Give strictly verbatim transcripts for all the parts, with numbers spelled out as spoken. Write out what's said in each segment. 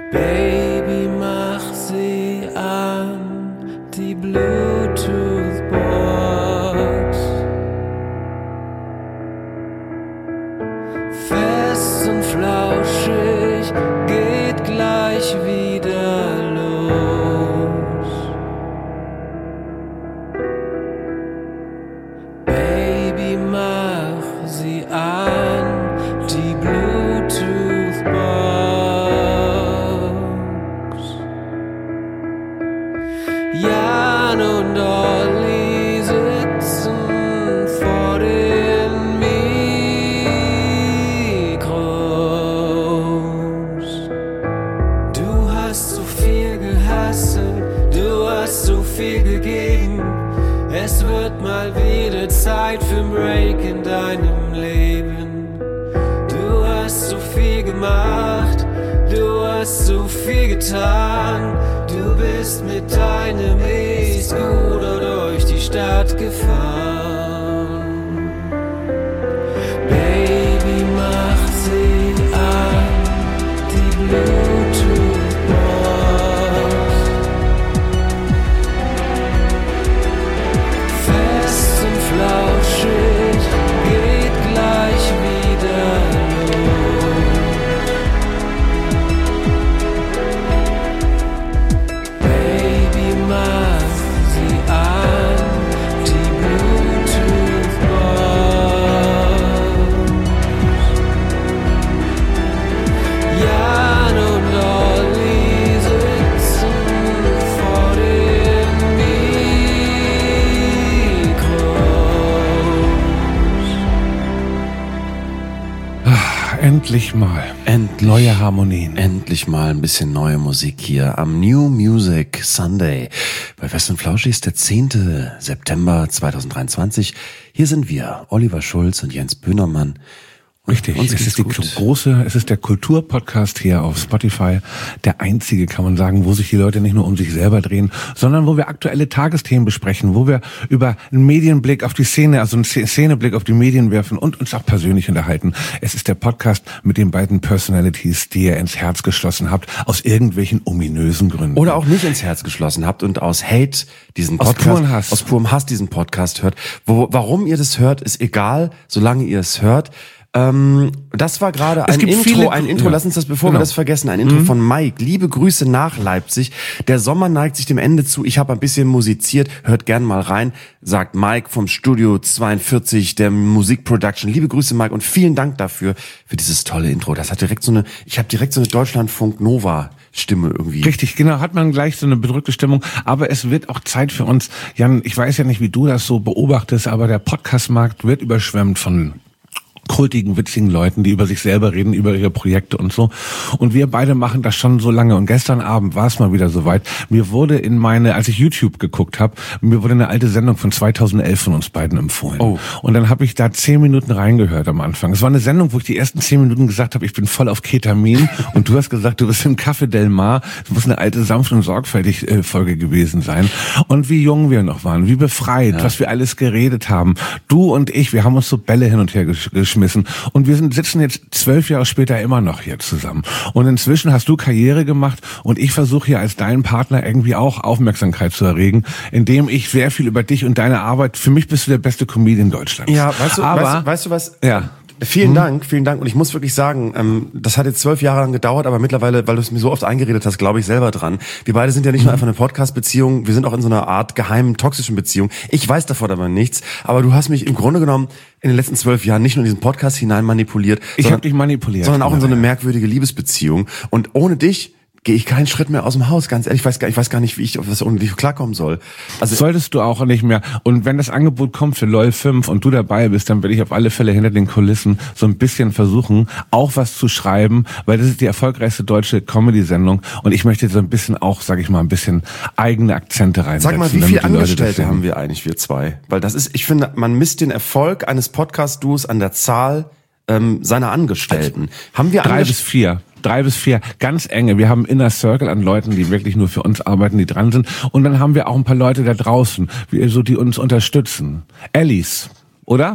Baby, mach sie an, die Bluetooth-Box. Fest und flauschig, geht gleich wieder los. Baby, mach sie an, die Bluetooth-Box. Jan und Olli sitzen vor den Mikros. Du hast so viel gehasselt, du hast so viel gegeben. Es wird mal wieder Zeit für einen Break in deinem Leben. Du hast so viel gemacht, du hast so viel getan. Du bist mit deinem E-Scooter durch die Stadt gefahren. Baby, mach sie an, die Bluetooth-Box. Fest und flauschig, geht gleich wieder los. Baby, mach sie an, die Bluetooth-Box. Jan und Olli sitzen vor den Mikros. Endlich mal. Endlich. Neue Harmonien. Endlich mal ein bisschen neue Musik hier am New Music Sunday. Bei Fest und Flauschig ist der zehnte September zweitausenddreiundzwanzig. Hier sind wir, Oliver Schulz und Jens Böhnermann. Richtig, Uns es geht's ist die gut. große, es ist der Kulturpodcast hier auf Spotify, der einzige, kann man sagen, wo sich die Leute nicht nur um sich selber drehen, sondern wo wir aktuelle Tagesthemen besprechen, wo wir über einen Medienblick auf die Szene, also einen Szeneblick auf die Medien werfen und uns auch persönlich unterhalten. Es ist der Podcast mit den beiden Personalities, die ihr ins Herz geschlossen habt, aus irgendwelchen ominösen Gründen. Oder auch nicht ins Herz geschlossen habt und aus Hate diesen Aus Podcast, purem Hass. aus purem Hass diesen Podcast hört. Wo, warum ihr das hört, ist egal, solange ihr es hört. Ähm, das war gerade ein gibt Intro, viele- ein Intro, ja. lass uns das, bevor Genau. wir das vergessen, ein Intro mhm. von Mike. Liebe Grüße nach Leipzig. Der Sommer neigt sich dem Ende zu. Ich habe ein bisschen musiziert, hört gern mal rein, sagt Mike vom Studio zweiundvierzig der Musikproduction. Liebe Grüße, Mike, und vielen Dank dafür, für dieses tolle Intro. Das hat direkt so eine, ich habe direkt so eine Deutschlandfunk Nova Stimme irgendwie. Richtig, genau, hat man gleich so eine bedrückte Stimmung, aber es wird auch Zeit für uns. Jan, ich weiß ja nicht, wie du das so beobachtest, aber der Podcastmarkt wird überschwemmt von kultigen, witzigen Leuten, die über sich selber reden, über ihre Projekte und so. Und wir beide machen das schon so lange. Und gestern Abend war es mal wieder soweit. Mir wurde in meine, als ich YouTube geguckt habe, mir wurde eine alte Sendung von zweitausendelf von uns beiden empfohlen. Oh. Und dann habe ich da zehn Minuten reingehört am Anfang. Es war eine Sendung, wo ich die ersten zehn Minuten gesagt habe, ich bin voll auf Ketamin. Und du hast gesagt, du bist im Café Del Mar. Es muss eine alte, sanft und sorgfältig äh, Folge gewesen sein. Und wie jung wir noch waren, wie befreit, ja. was wir alles geredet haben. Du und ich, wir haben uns so Bälle hin und her gesch- geschmissen. Und wir sind, sitzen jetzt zwölf Jahre später immer noch hier zusammen. Und inzwischen hast du Karriere gemacht und ich versuche hier als dein Partner irgendwie auch Aufmerksamkeit zu erregen, indem ich sehr viel über dich und deine Arbeit, für mich bist du der beste Comedian Deutschlands. Ja, weißt du, Aber, weißt, du weißt du was? Ja. Vielen hm. Dank, vielen Dank. Und ich muss wirklich sagen, ähm, das hat jetzt zwölf Jahre lang gedauert, aber mittlerweile, weil du es mir so oft eingeredet hast, glaube ich selber dran. Wir beide sind ja nicht nur einfach eine Podcast-Beziehung, wir sind auch in so einer Art geheimen, toxischen Beziehung. Ich weiß davon aber nichts, aber du hast mich im Grunde genommen in den letzten zwölf Jahren nicht nur in diesen Podcast hinein manipuliert, Ich sondern, habe dich manipuliert. sondern auch in so eine merkwürdige Liebesbeziehung. Und ohne dich gehe ich keinen Schritt mehr aus dem Haus, ganz ehrlich. Ich weiß gar, ich weiß gar nicht, wie ich auf das ohne dich klarkommen soll. Also solltest du auch nicht mehr. Und wenn das Angebot kommt für LOL fünf und du dabei bist, dann werde ich auf alle Fälle hinter den Kulissen so ein bisschen versuchen, auch was zu schreiben, weil das ist die erfolgreichste deutsche Comedy-Sendung und ich möchte so ein bisschen auch, sag ich mal, ein bisschen eigene Akzente reinsetzen. Sag mal, wie viele Angestellte haben wir eigentlich, wir zwei? Weil das ist, ich finde, man misst den Erfolg eines Podcast-Duos an der Zahl ähm, seiner Angestellten. Also, haben wir drei Angest- bis vier. Drei bis vier, ganz enge. Wir haben Inner Circle an Leuten, die wirklich nur für uns arbeiten, die dran sind. Und dann haben wir auch ein paar Leute da draußen, so die uns unterstützen. Allies, oder?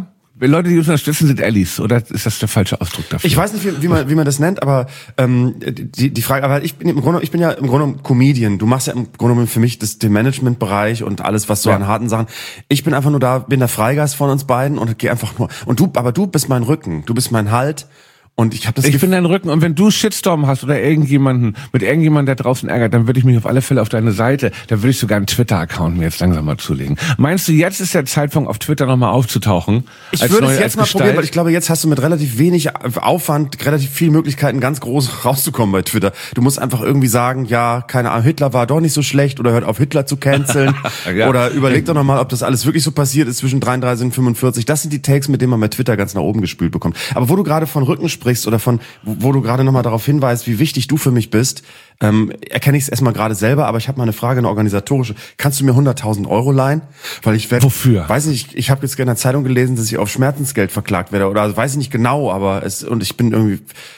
Leute, die uns unterstützen, sind Allies, oder ist das der falsche Ausdruck dafür? Ich weiß nicht, wie, wie man wie man das nennt, aber ähm, die die Frage, aber ich bin im Grunde, ich bin ja im Grunde Comedian. Du machst ja im Grunde für mich das den Managementbereich und alles, was so ja. an harten Sachen. Ich bin einfach nur da, bin der Freigeist von uns beiden und gehe einfach nur. Und du, aber du bist mein Rücken, du bist mein Halt. Und ich habe das Ich bin dein Rücken, und wenn du Shitstorm hast oder irgendjemanden, mit irgendjemandem, der draußen ärgert, dann würde ich mich auf alle Fälle auf deine Seite, dann würde ich sogar einen Twitter-Account mir jetzt langsam mal zulegen. Meinst du, jetzt ist der Zeitpunkt, auf Twitter nochmal aufzutauchen? Ich würde es jetzt mal probieren, weil ich glaube, jetzt hast du mit relativ wenig Aufwand, relativ viele Möglichkeiten, ganz groß rauszukommen bei Twitter. Du musst einfach irgendwie sagen, ja, keine Ahnung, Hitler war doch nicht so schlecht, oder hört auf Hitler zu canceln. ja. Oder überleg doch nochmal, ob das alles wirklich so passiert ist zwischen dreiunddreißig und fünfundvierzig. Das sind die Takes, mit denen man bei Twitter ganz nach oben gespült bekommt. Aber wo du gerade von Rücken sprichst, oder von, wo, wo du gerade nochmal darauf hinweist, wie wichtig du für mich bist, ähm, erkenne ich es erstmal gerade selber, aber ich habe mal eine Frage, eine organisatorische. Kannst du mir hunderttausend Euro leihen? Weil ich werde, wofür? Weiß nicht, ich, ich habe jetzt in der Zeitung gelesen, dass ich auf Schmerzensgeld verklagt werde, oder also weiß ich nicht genau, aber es, und ich bin irgendwie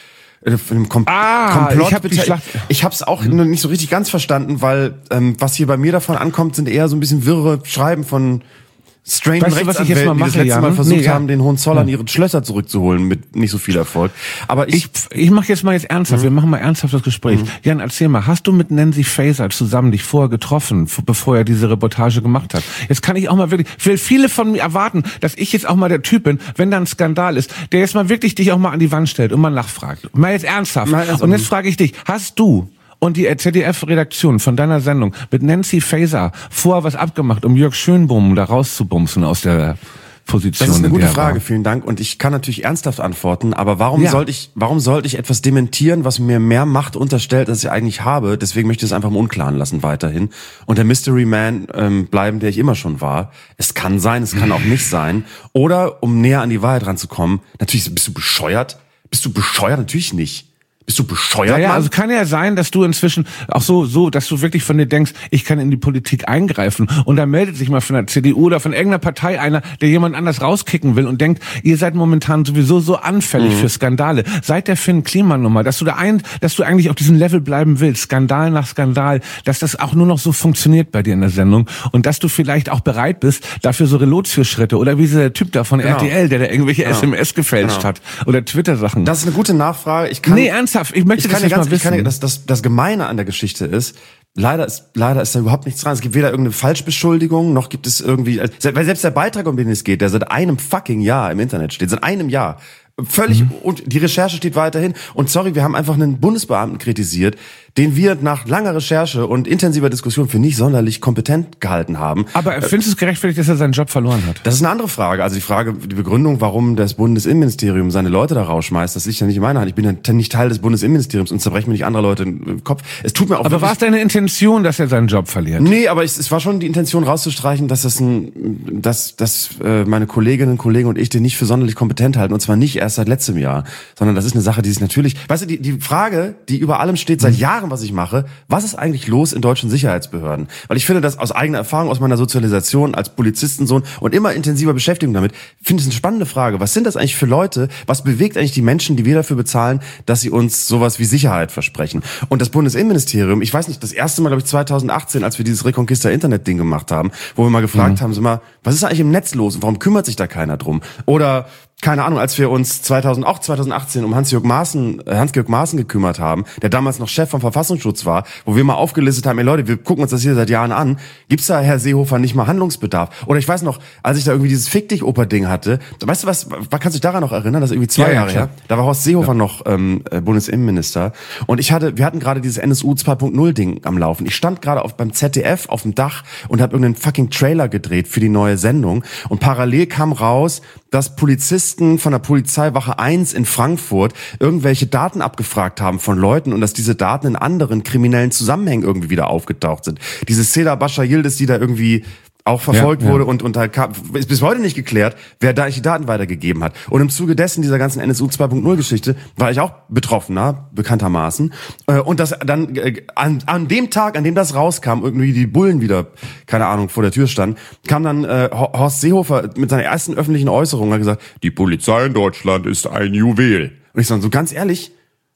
in einem Kom- ah, Komplott. Ich habe die Schlacht. Ich habe es auch mhm. nicht so richtig ganz verstanden, weil ähm, was hier bei mir davon ankommt, sind eher so ein bisschen wirre Schreiben von strange weißt du, was ich jetzt mal Rechtsanwälten, die mache, das letzte Jan? Mal versucht Nee, ja. haben, den Hohenzollern Ja. ihre Schlösser zurückzuholen mit nicht so viel Erfolg. Aber ich, Ich, ich mache jetzt mal jetzt ernsthaft, mhm. wir machen mal ernsthaft das Gespräch. Mhm. Jan, erzähl mal, hast du mit Nancy Faeser zusammen dich vorher getroffen, f- bevor er diese Reportage gemacht hat? Jetzt kann ich auch mal wirklich, will viele von mir erwarten, dass ich jetzt auch mal der Typ bin, wenn da ein Skandal ist, der jetzt mal wirklich dich auch mal an die Wand stellt und mal nachfragt. Mal jetzt ernsthaft. Mal ernsthaft. Und jetzt frage ich dich, hast du und die Z D F-Redaktion von deiner Sendung mit Nancy Faeser vorher was abgemacht, um Jörg Schönbohm da rauszubumsen aus der Position? das ist eine in gute der er Frage, war? vielen Dank. Und ich kann natürlich ernsthaft antworten, aber warum Ja. sollte ich, warum sollte ich etwas dementieren, was mir mehr Macht unterstellt, als ich eigentlich habe? Deswegen möchte ich es einfach im Unklaren lassen weiterhin. Und der Mystery Man ähm, bleiben, der ich immer schon war. Es kann sein, es kann auch nicht sein. Oder, um näher an die Wahrheit ranzukommen, natürlich, bist du bescheuert? Bist du bescheuert? Natürlich nicht. Bist du bescheuert, Ja, ja, Mann? also kann ja sein, dass du inzwischen auch so, so, dass du wirklich von dir denkst, ich kann in die Politik eingreifen, und da meldet sich mal von der C D U oder von irgendeiner Partei einer, der jemand anders rauskicken will und denkt, ihr seid momentan sowieso so anfällig Mhm. für Skandale. Seit der Finn-Kliman-Nummer, dass du da ein, dass du eigentlich auf diesem Level bleiben willst, Skandal nach Skandal, dass das auch nur noch so funktioniert bei dir in der Sendung, und dass du vielleicht auch bereit bist, dafür so Relotius-Schritte, oder wie dieser Typ da von Genau. R T L, der da irgendwelche Genau. S M S gefälscht Genau. hat, oder Twitter-Sachen. Das ist eine gute Nachfrage. Ich kann, Nee, ernsthaft, ich möchte ich das kann ja jetzt ganz, mal ich kann ja, wissen. das, das, das Gemeine an der Geschichte ist, leider ist, leider ist da überhaupt nichts dran. Es gibt weder irgendeine Falschbeschuldigung, noch gibt es irgendwie, weil selbst der Beitrag, um den es geht, der seit einem fucking Jahr im Internet steht, seit einem Jahr, völlig, Mhm. und die Recherche steht weiterhin. Und sorry, wir haben einfach einen Bundesbeamten kritisiert, den wir nach langer Recherche und intensiver Diskussion für nicht sonderlich kompetent gehalten haben. Aber findest du es gerechtfertigt, dass er seinen Job verloren hat? Das ist eine andere Frage. Also die Frage, die Begründung, warum das Bundesinnenministerium seine Leute da rausschmeißt, das liegt ja nicht in meiner Hand. Ich bin ja nicht Teil des Bundesinnenministeriums und zerbreche mir nicht andere Leute im Kopf. Es tut mir auch Aber war es deine Intention, dass er seinen Job verliert? Nee, aber es, es war schon die Intention rauszustreichen, dass das ein, dass, dass äh, meine Kolleginnen, Kollegen und ich den nicht für sonderlich kompetent halten. Und zwar nicht erst seit letztem Jahr, sondern das ist eine Sache, die sich natürlich, weißt du, die, die Frage, die über allem steht seit Jahren, was ich mache, was ist eigentlich los in deutschen Sicherheitsbehörden? Weil ich finde das aus eigener Erfahrung, aus meiner Sozialisation als Polizistensohn und immer intensiver Beschäftigung damit, finde ich es eine spannende Frage. Was sind das eigentlich für Leute? Was bewegt eigentlich die Menschen, die wir dafür bezahlen, dass sie uns sowas wie Sicherheit versprechen? Und das Bundesinnenministerium, ich weiß nicht, das erste Mal, glaube ich, zweitausendachtzehn, als wir dieses Reconquista Internet-Ding gemacht haben, wo wir mal gefragt mhm. haben, so mal, was ist eigentlich im Netz los und warum kümmert sich da keiner drum? Oder keine Ahnung, als wir uns zweitausend, auch zweitausendachtzehn um Hans-Jörg Maaßen, äh, Hans-Georg Maaßen gekümmert haben, der damals noch Chef vom Verfassungsschutz war, wo wir mal aufgelistet haben, ey Leute, wir gucken uns das hier seit Jahren an, gibt's da, Herr Seehofer, nicht mal Handlungsbedarf? Oder ich weiß noch, als ich da irgendwie dieses Fick dich Oper-Ding hatte, weißt du was, was, kannst du dich daran noch erinnern? Das ist irgendwie zwei Ja, ja, Jahre klar. her. Da war Horst Seehofer Ja. noch ähm, äh, Bundesinnenminister, und ich hatte, wir hatten gerade dieses N S U zwei Punkt null Ding am Laufen. Ich stand gerade auf beim Z D F auf dem Dach und habe irgendeinen fucking Trailer gedreht für die neue Sendung, und parallel kam raus, dass Polizisten von der Polizeiwache eins in Frankfurt irgendwelche Daten abgefragt haben von Leuten und dass diese Daten in anderen kriminellen Zusammenhängen irgendwie wieder aufgetaucht sind. Diese Seda Bascha Yildiz, die da irgendwie auch verfolgt ja, ja. wurde und, und da kam, ist bis heute nicht geklärt, wer da eigentlich die Daten weitergegeben hat. Und im Zuge dessen, dieser ganzen N S U zwei Punkt null Geschichte, war ich auch Betroffener, bekanntermaßen. Äh, Und das dann, äh, an, an dem Tag, an dem das rauskam, irgendwie die Bullen wieder, keine Ahnung, vor der Tür standen, kam dann äh, Horst Seehofer mit seiner ersten öffentlichen Äußerung, hat gesagt, die Polizei in Deutschland ist ein Juwel. Und ich sage so, ganz ehrlich,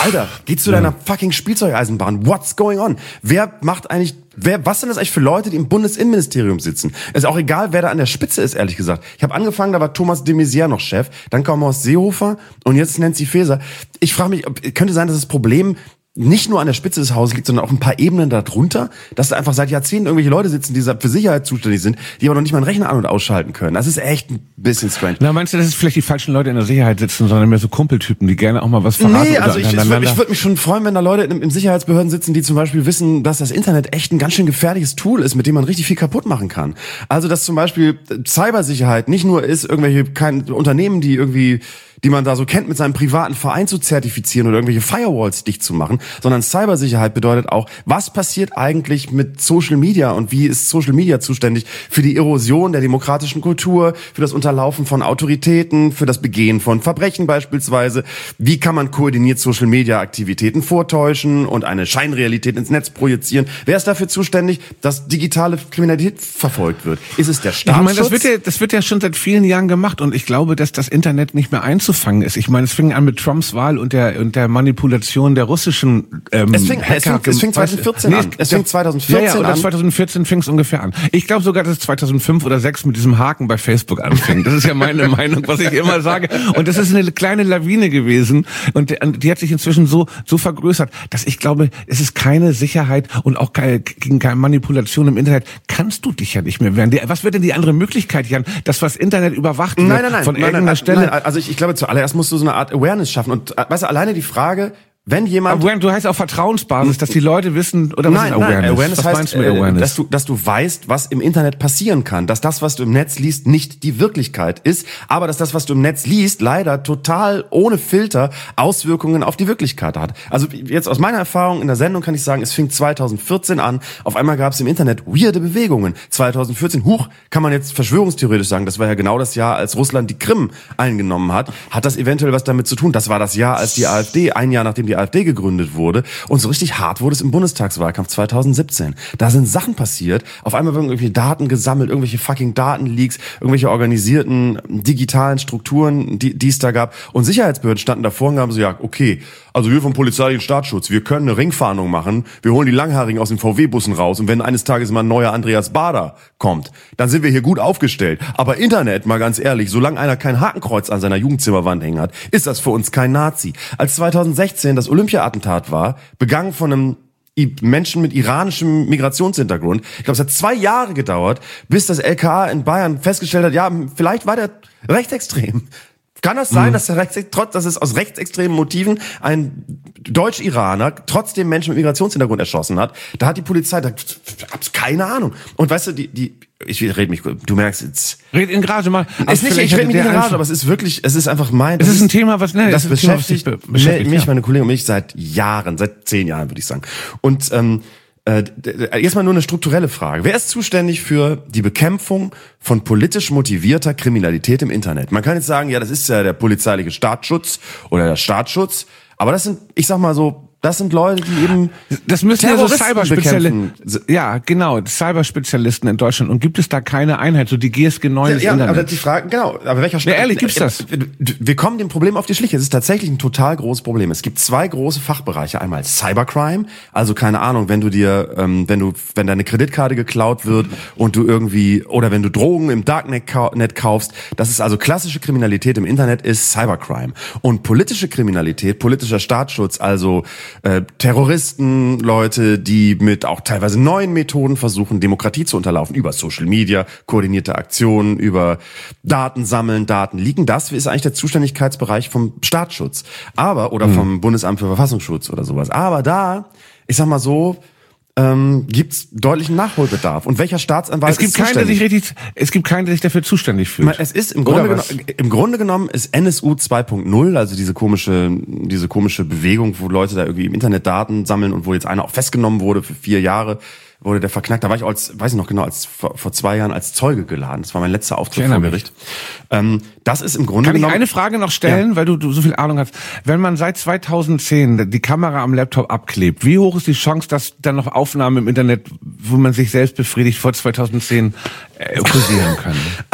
Alter, geh zu deiner fucking Spielzeugeisenbahn. What's going on? Wer macht eigentlich, wer, was sind das eigentlich für Leute, die im Bundesinnenministerium sitzen? Es ist auch egal, wer da an der Spitze ist, ehrlich gesagt. Ich habe angefangen, da war Thomas de Maizière noch Chef, dann kam Horst Seehofer und jetzt Nancy Faeser. Ich frage mich, ob, könnte sein, dass das Problem nicht nur an der Spitze des Hauses liegt, sondern auch ein paar Ebenen darunter, dass da einfach seit Jahrzehnten irgendwelche Leute sitzen, die für Sicherheit zuständig sind, die aber noch nicht mal einen Rechner an- und ausschalten können. Das ist echt ein bisschen strange. Na, meinst du, dass es vielleicht die falschen Leute in der Sicherheit sitzen, sondern mehr so Kumpeltypen, die gerne auch mal was verraten? Nee, also ich, ich würde würd mich schon freuen, wenn da Leute im, im Sicherheitsbehörden sitzen, die zum Beispiel wissen, dass das Internet echt ein ganz schön gefährliches Tool ist, mit dem man richtig viel kaputt machen kann. Also, dass zum Beispiel Cybersicherheit nicht nur ist, irgendwelche kein, Unternehmen, die irgendwie die man da so kennt, mit seinem privaten Verein zu zertifizieren oder irgendwelche Firewalls dicht zu machen, sondern Cybersicherheit bedeutet auch, was passiert eigentlich mit Social Media und wie ist Social Media zuständig für die Erosion der demokratischen Kultur, für das Unterlaufen von Autoritäten, für das Begehen von Verbrechen beispielsweise. Wie kann man koordiniert Social Media Aktivitäten vortäuschen und eine Scheinrealität ins Netz projizieren? Wer ist dafür zuständig, dass digitale Kriminalität verfolgt wird? Ist es der Staatsschutz? Ich meine, das wird ja, das wird ja schon seit vielen Jahren gemacht und ich glaube, dass das Internet nicht mehr einzufangen ist. Ich meine, es fing an mit Trumps Wahl und der und der Manipulation der russischen ähm, es fing, es fing, es fing zwanzig vierzehn nee, an. Es fing zwanzig vierzehn ja, ja, oder an. zwanzig vierzehn fing es ungefähr an. Ich glaube sogar, dass es zweitausendfünf oder sechs mit diesem Haken bei Facebook anfing. Das ist ja meine Meinung, was ich immer sage. Und das ist eine kleine Lawine gewesen und die, die hat sich inzwischen so so vergrößert, dass ich glaube, es ist keine Sicherheit und auch keine, gegen keine Manipulation im Internet kannst du dich ja nicht mehr wehren. Was wird denn die andere Möglichkeit, Jan, dass was Internet überwacht wird nein, nein, nein, von nein, irgendeiner nein, Stelle? Nein, also ich, ich glaube, zuallererst musst du so eine Art Awareness schaffen. Und weißt du, alleine die Frage, wenn jemand... Aber du heißt auf Vertrauensbasis, dass die Leute wissen, oder was nein, ist Awareness? Nein, Awareness was heißt, meinst du mit Awareness? Dass du, dass du weißt, was im Internet passieren kann. Dass das, was du im Netz liest, nicht die Wirklichkeit ist, aber dass das, was du im Netz liest, leider total ohne Filter Auswirkungen auf die Wirklichkeit hat. Also jetzt aus meiner Erfahrung in der Sendung kann ich sagen, es fing zwanzig vierzehn an, auf einmal gab es im Internet weirde Bewegungen. zwanzig vierzehn, huch, kann man jetzt verschwörungstheoretisch sagen, das war ja genau das Jahr, als Russland die Krim eingenommen hat. Hat das eventuell was damit zu tun? Das war das Jahr, als die AfD, ein Jahr nachdem die AfD gegründet wurde. Und so richtig hart wurde es im Bundestagswahlkampf zwanzig siebzehn. Da sind Sachen passiert. Auf einmal wurden irgendwelche Daten gesammelt, irgendwelche fucking Datenleaks, irgendwelche organisierten digitalen Strukturen, die, die es da gab. Und Sicherheitsbehörden standen davor und haben so, ja, okay, also wir vom polizeilichen Staatsschutz, wir können eine Ringfahndung machen, wir holen die Langhaarigen aus den V W-Bussen raus und wenn eines Tages mal ein neuer Andreas Bader kommt, dann sind wir hier gut aufgestellt. Aber Internet, mal ganz ehrlich, solange einer kein Hakenkreuz an seiner Jugendzimmerwand hängen hat, ist das für uns kein Nazi. Als zwanzig sechzehn das Olympia-Attentat war, begangen von einem Menschen mit iranischem Migrationshintergrund. Ich glaube, es hat zwei Jahre gedauert, bis das L K A in Bayern festgestellt hat, ja, vielleicht war der rechtsextrem. Kann das sein, mhm. dass der Rechts, trotz, dass es aus rechtsextremen Motiven ein Deutsch-Iraner trotzdem Menschen mit Migrationshintergrund erschossen hat? Da hat die Polizei, da gab's keine Ahnung. Und weißt du, die, die, ich rede mich, du merkst jetzt. Red in Garage mal. Ist nicht, ich rede mich nicht in Garage, aber es ist wirklich, es ist einfach mein. Es ist ein Thema, was, ne, das beschäftigt, Thema, was beschäftigt mich, ja. meine Kollegen und mich seit Jahren, seit zehn Jahren, würde ich sagen. Und, ähm, Äh, jetzt mal nur eine strukturelle Frage. Wer ist zuständig für die Bekämpfung von politisch motivierter Kriminalität im Internet? Man kann jetzt sagen, ja, das ist ja der polizeiliche Staatsschutz oder der Staatsschutz, aber das sind, ich sag mal so, das sind Leute, die eben das müssen ja so Cyberspezialisten. bekämpfen. Ja, genau, Cyberspezialisten in Deutschland. Und gibt es da keine Einheit, so die G S G neun ja, des ja, Internets? Aber die Frage, genau, aber welcher Staat? Ja, ehrlich, gibt's das? Wir kommen dem Problem auf die Schliche. Es ist tatsächlich ein total großes Problem. Es gibt zwei große Fachbereiche. Einmal Cybercrime, also keine Ahnung, wenn du dir, ähm, wenn du, wenn deine Kreditkarte geklaut wird und du irgendwie, oder wenn du Drogen im Darknet kaufst, das ist also klassische Kriminalität im Internet, ist Cybercrime. Und politische Kriminalität, politischer Staatsschutz, also äh, Terroristen, Leute, die mit auch teilweise neuen Methoden versuchen, Demokratie zu unterlaufen, über Social Media, koordinierte Aktionen, über Daten sammeln, Daten leaken. Das ist eigentlich der Zuständigkeitsbereich vom Staatsschutz. Aber, oder hm. vom Bundesamt für Verfassungsschutz oder sowas. Aber da, ich sag mal so, ähm, gibt's deutlichen Nachholbedarf. Und welcher Staatsanwalt es gibt ist keinen, zuständig? der sich richtig, es gibt keinen, der sich dafür zuständig fühlt. Es ist im Grunde, genommen, im Grunde genommen ist N S U zwei Punkt null, also diese komische, diese komische Bewegung, wo Leute da irgendwie im Internet Daten sammeln und wo jetzt einer auch festgenommen wurde für vier Jahre, wurde der verknackt. Da war ich als, weiß ich noch genau, als vor, vor zwei Jahren als Zeuge geladen. Das war mein letzter Auftritt vor Gericht. Ähm, das ist im Grunde Kann genommen. ich eine Frage noch stellen, ja. weil du, du so viel Ahnung hast? Wenn man seit zweitausendzehn die Kamera am Laptop abklebt, wie hoch ist die Chance, dass dann noch Aufnahmen im Internet, wo man sich selbst befriedigt, vor zweitausendzehn äh, kursieren können? Also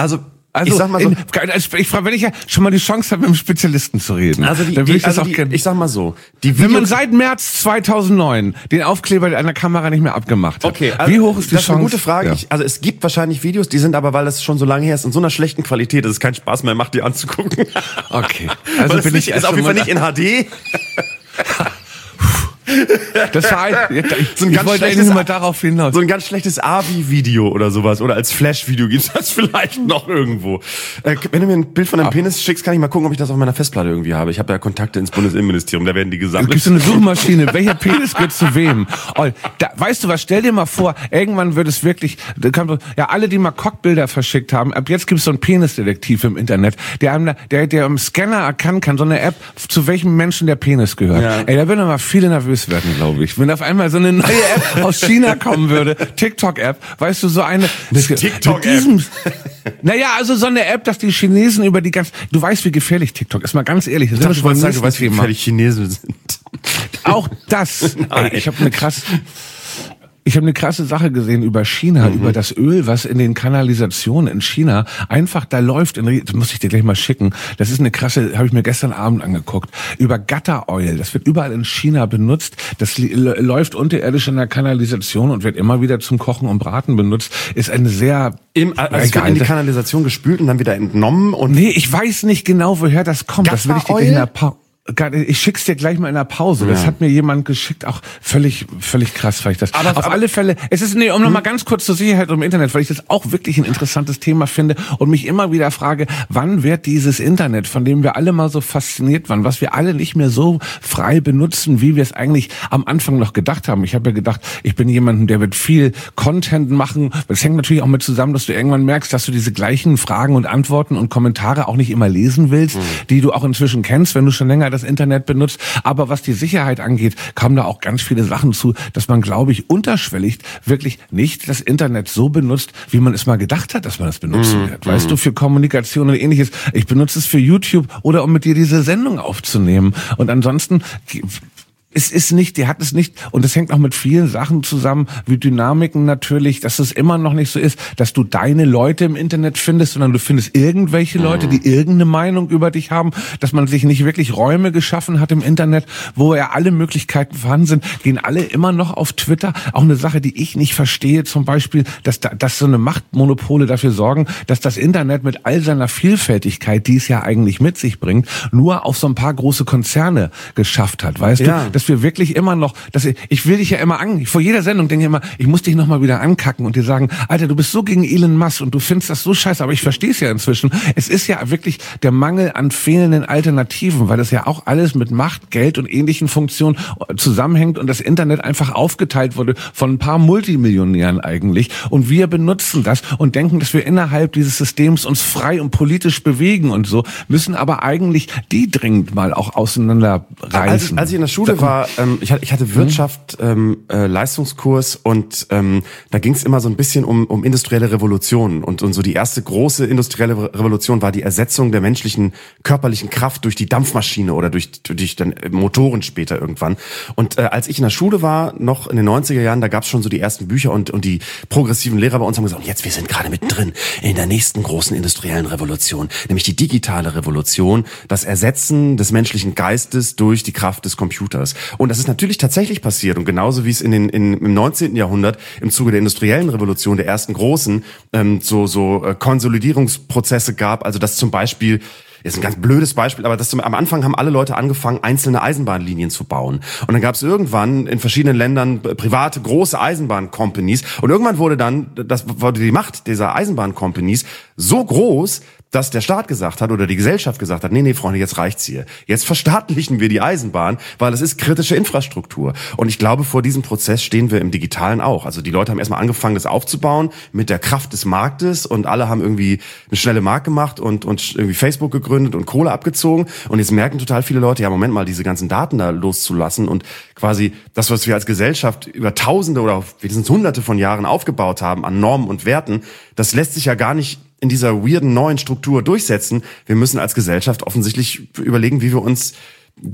Also, ich sag mal so, in, ich frage, wenn ich ja schon mal die Chance habe, mit einem Spezialisten zu reden, also die, dann will die, ich das also auch die, gerne. Ich sag mal so, die Wenn man Videos- seit März zweitausendneun den Aufkleber an der Kamera nicht mehr abgemacht hat, Okay, also wie hoch ist die das Chance? ist eine gute Frage. Ja. Ich, also es gibt wahrscheinlich Videos, die sind aber, weil es schon so lange her ist, in so einer schlechten Qualität, dass es keinen Spaß mehr macht, die anzugucken. Okay, Also also weil bin es ich nicht, ist auf jeden Fall nicht in H D. Das war ein, ich, So ein ich ganz wollte schlechtes- eigentlich mal darauf hinaus. So ein ganz schlechtes A V I-Video oder sowas. Oder als Flash-Video gibt's das vielleicht noch irgendwo. Äh, wenn du mir ein Bild von deinem Penis schickst, kann ich mal gucken, ob ich das auf meiner Festplatte irgendwie habe. Ich habe ja Kontakte ins Bundesinnenministerium, da werden die Es gesammelt. gibt so eine Suchmaschine, welcher Penis gehört zu wem? Oh, da, weißt du was, stell dir mal vor, irgendwann wird es wirklich, da kann, ja alle, die mal Cockbilder verschickt haben, ab jetzt gibt es so einen Penisdetektiv im Internet, der, einem, der, der am Scanner erkennen kann, so eine App, zu welchem Menschen der Penis gehört. Ja. Ey, da würden mal viele nervös werden, glaube ich. Wenn auf einmal so eine neue App aus China kommen würde, TikTok-App, weißt du, so eine... Eine TikTok-App? Mit diesem- Naja, also so eine App, dass die Chinesen über die ganz... Du weißt, wie gefährlich TikTok ist, mal ganz ehrlich. Das Ich dachte, ist du wolltest beim sagen, du weißt, wie nächsten gefährlich Chinesen sind. Auch das. Nein. Ey, ich habe eine krass, ich habe eine krasse Sache gesehen über China, Mhm. über das Öl, was in den Kanalisationen in China einfach da läuft. In, das muss ich dir gleich mal schicken. Das ist eine krasse, habe ich mir gestern Abend angeguckt. Über Gutter Oil. Das wird überall in China benutzt. Das li- läuft unterirdisch in der Kanalisation und wird immer wieder zum Kochen und Braten benutzt. Ist eine sehr Im, also es wird in die Kanalisation gespült und dann wieder entnommen und Nee, ich weiß nicht genau, woher das kommt. Das will ich dir Gutter in der Oil? Pa- Ich schick's dir gleich mal in der Pause. Das Ja. hat mir jemand geschickt, auch völlig, völlig krass, weil ich das. Aber- Auf aber- alle Fälle, es ist, nee, um nochmal ganz kurz zur Sicherheit im Internet, weil ich das auch wirklich ein interessantes Thema finde und mich immer wieder frage, wann wird dieses Internet, von dem wir alle mal so fasziniert waren, was wir alle nicht mehr so frei benutzen, wie wir es eigentlich am Anfang noch gedacht haben. Ich habe ja gedacht, ich bin jemand, der wird viel Content machen. Das hängt natürlich auch mit zusammen, dass du irgendwann merkst, dass du diese gleichen Fragen und Antworten und Kommentare auch nicht immer lesen willst, Mhm. die du auch inzwischen kennst, wenn du schon länger das Internet benutzt. Aber was die Sicherheit angeht, kamen da auch ganz viele Sachen zu, dass man, glaube ich, unterschwellig wirklich nicht das Internet so benutzt, wie man es mal gedacht hat, dass man das benutzen wird. Weißt du, für Kommunikation und ähnliches. Ich benutze es für YouTube oder um mit dir diese Sendung aufzunehmen. Und ansonsten... Es ist nicht, die hat es nicht, und es hängt auch mit vielen Sachen zusammen, wie Dynamiken natürlich, dass es immer noch nicht so ist, dass du deine Leute im Internet findest, sondern du findest irgendwelche Leute, die irgendeine Meinung über dich haben, dass man sich nicht wirklich Räume geschaffen hat im Internet, wo ja alle Möglichkeiten vorhanden sind, gehen alle immer noch auf Twitter. Auch eine Sache, die ich nicht verstehe, zum Beispiel, dass, da, dass so eine Machtmonopole dafür sorgen, dass das Internet mit all seiner Vielfältigkeit, die es ja eigentlich mit sich bringt, nur auf so ein paar große Konzerne geschafft hat, weißt Ja. du? Dass wir wirklich immer noch, dass ich, ich will dich ja immer an, vor jeder Sendung denke ich immer, ich muss dich nochmal wieder ankacken und dir sagen, Alter, du bist so gegen Elon Musk und du findest das so scheiße, aber ich verstehe es ja inzwischen. Es ist ja wirklich der Mangel an fehlenden Alternativen, weil das ja auch alles mit Macht, Geld und ähnlichen Funktionen zusammenhängt und das Internet einfach aufgeteilt wurde von ein paar Multimillionären eigentlich und wir benutzen das und denken, dass wir innerhalb dieses Systems uns frei und politisch bewegen und so, müssen aber eigentlich die dringend mal auch auseinanderreißen. Als, als ich in der Schule war, ähm, ich, hatte, ich hatte Wirtschaft, ähm, äh, Leistungskurs und ähm, da ging es immer so ein bisschen um, um industrielle Revolutionen und, und so die erste große industrielle Revolution war die Ersetzung der menschlichen körperlichen Kraft durch die Dampfmaschine oder durch, durch dann Motoren später irgendwann. Und äh, als ich in der Schule war, noch in den neunziger Jahren, da gab es schon so die ersten Bücher und, und die progressiven Lehrer bei uns haben gesagt, und jetzt, wir sind gerade mittendrin in der nächsten großen industriellen Revolution, nämlich die digitale Revolution, das Ersetzen des menschlichen Geistes durch die Kraft des Computers. Und das ist natürlich tatsächlich passiert. Und genauso wie es in den, in, im neunzehnten Jahrhundert im Zuge der industriellen Revolution, der ersten großen, ähm, so, so äh, Konsolidierungsprozesse gab, also dass zum Beispiel, ist ein ganz blödes Beispiel, aber das zum, am Anfang haben alle Leute angefangen, einzelne Eisenbahnlinien zu bauen. Und dann gab es irgendwann in verschiedenen Ländern private, große Eisenbahncompanies. Und irgendwann wurde dann, das wurde die Macht dieser Eisenbahncompanies so groß, dass der Staat gesagt hat oder die Gesellschaft gesagt hat, nee, nee, Freunde, jetzt reicht's hier. Jetzt verstaatlichen wir die Eisenbahn, weil es ist kritische Infrastruktur. Und ich glaube, vor diesem Prozess stehen wir im Digitalen auch. Also die Leute haben erstmal angefangen, das aufzubauen mit der Kraft des Marktes und alle haben irgendwie eine schnelle Mark gemacht und, und irgendwie Facebook gegründet und Kohle abgezogen. Und jetzt merken total viele Leute, ja, Moment mal, diese ganzen Daten da loszulassen und quasi das, was wir als Gesellschaft über Tausende oder wenigstens Hunderte von Jahren aufgebaut haben an Normen und Werten, das lässt sich ja gar nicht in dieser weirden neuen Struktur durchsetzen. Wir müssen als Gesellschaft offensichtlich überlegen, wie wir uns die,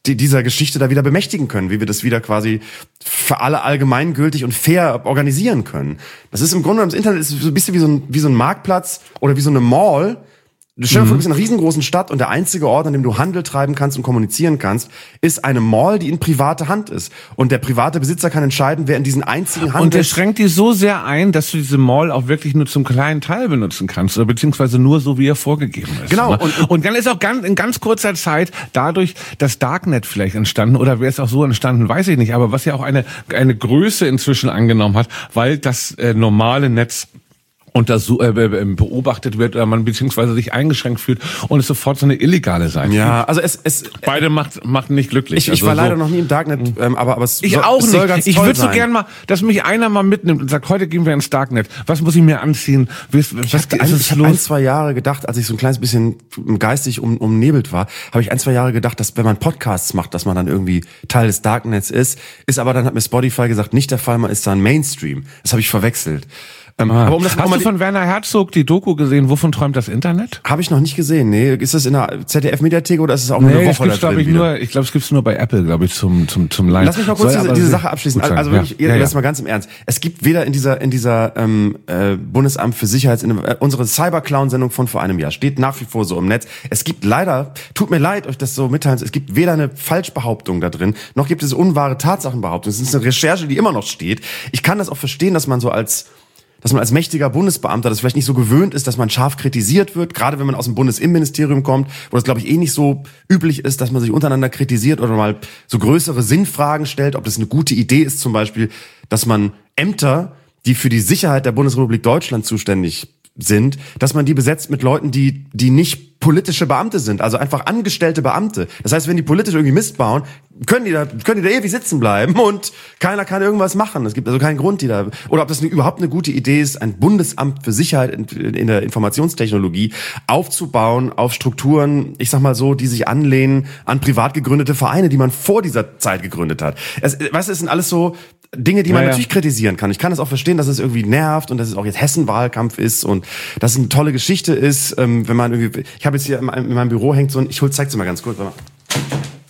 die, dieser Geschichte da wieder bemächtigen können, wie wir das wieder quasi für alle allgemeingültig und fair organisieren können. Das ist im Grunde genommen, das Internet ist so ein bisschen wie so ein, wie so ein Marktplatz oder wie so eine Mall. Du stell dir vor, du bist in einer riesengroßen Stadt und der einzige Ort, an dem du Handel treiben kannst und kommunizieren kannst, ist eine Mall, die in private Hand ist. Und der private Besitzer kann entscheiden, wer in diesen einzigen Handel... Und der schränkt die so sehr ein, dass du diese Mall auch wirklich nur zum kleinen Teil benutzen kannst, oder beziehungsweise nur so, wie er vorgegeben ist. Genau. Und, und, und dann ist auch ganz, in ganz kurzer Zeit dadurch das Darknet vielleicht entstanden, oder wäre es auch so entstanden, weiß ich nicht, aber was ja auch eine, eine Größe inzwischen angenommen hat, weil das äh, normale Netz untersuch, äh, beobachtet wird oder man beziehungsweise sich eingeschränkt fühlt und es sofort so eine illegale Seite. Ja, also es, es beide macht macht nicht glücklich. Ich, ich also war so. leider noch nie im Darknet, ähm, aber aber es, ich soll, auch es soll nicht. ganz Ich toll würde so sein. gern mal, dass mich einer mal mitnimmt und sagt, heute gehen wir ins Darknet. Was muss ich mir anziehen? Was, Ich was habe ist ein, ich hab los? ein, zwei Jahre gedacht, als ich so ein kleines bisschen geistig um, umnebelt war, habe ich ein, zwei Jahre gedacht, dass wenn man Podcasts macht, dass man dann irgendwie Teil des Darknets ist. Ist aber dann hat mir Spotify gesagt, nicht der Fall, man ist dann Mainstream. Das habe ich verwechselt. Ähm, Ah. aber um das Hast du von Werner Herzog die Doku gesehen, Wovon träumt das Internet? habe ich noch nicht gesehen. Nee, ist das in der Z D F-Mediathek oder ist es auch nur eine Nee, es Woche gibt's, da glaube drin ich, wieder? nur, ich glaube, es gibt's nur bei Apple, glaube ich, zum, zum, zum Leihen. Lass mich mal kurz Soll diese, aber diese sehr Sache abschließen. gut sein. Also wirklich, ja. Ja, jetzt ja. mal ganz im Ernst. Es gibt weder in dieser in dieser ähm, äh, Bundesamt für Sicherheit, in, äh, unsere Cyberclown-Sendung von vor einem Jahr steht nach wie vor so im Netz. Es gibt leider, tut mir leid, euch das so mitteilen, es gibt weder eine Falschbehauptung da drin, noch gibt es unwahre Tatsachenbehauptungen. Es ist eine Recherche, die immer noch steht. Ich kann das auch verstehen, dass man so als dass man als mächtiger Bundesbeamter das vielleicht nicht so gewöhnt ist, dass man scharf kritisiert wird, gerade wenn man aus dem Bundesinnenministerium kommt, wo das, glaube ich, eh nicht so üblich ist, dass man sich untereinander kritisiert oder mal so größere Sinnfragen stellt, ob das eine gute Idee ist, zum Beispiel, dass man Ämter, die für die Sicherheit der Bundesrepublik Deutschland zuständig sind, dass man die besetzt mit Leuten, die die nicht politische Beamte sind, also einfach angestellte Beamte. Das heißt, wenn die politisch irgendwie Mist bauen, können die da können die da ewig sitzen bleiben und keiner kann irgendwas machen. Es gibt also keinen Grund, die da oder ob das eine, überhaupt eine gute Idee ist, ein Bundesamt für Sicherheit in, in der Informationstechnologie aufzubauen auf Strukturen, ich sag mal so, die sich anlehnen an privat gegründete Vereine, die man vor dieser Zeit gegründet hat. Es, weißt du, es sind alles so Dinge, die man ja, ja. natürlich kritisieren kann. Ich kann das auch verstehen, dass es irgendwie nervt und dass es auch jetzt Hessen-Wahlkampf ist und dass es eine tolle Geschichte ist, ähm, wenn man irgendwie. Ich habe jetzt hier in meinem, in meinem Büro hängt so ein. Ich hol, zeig's dir mal ganz kurz. Warte mal.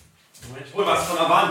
Ich hol was von der Wand.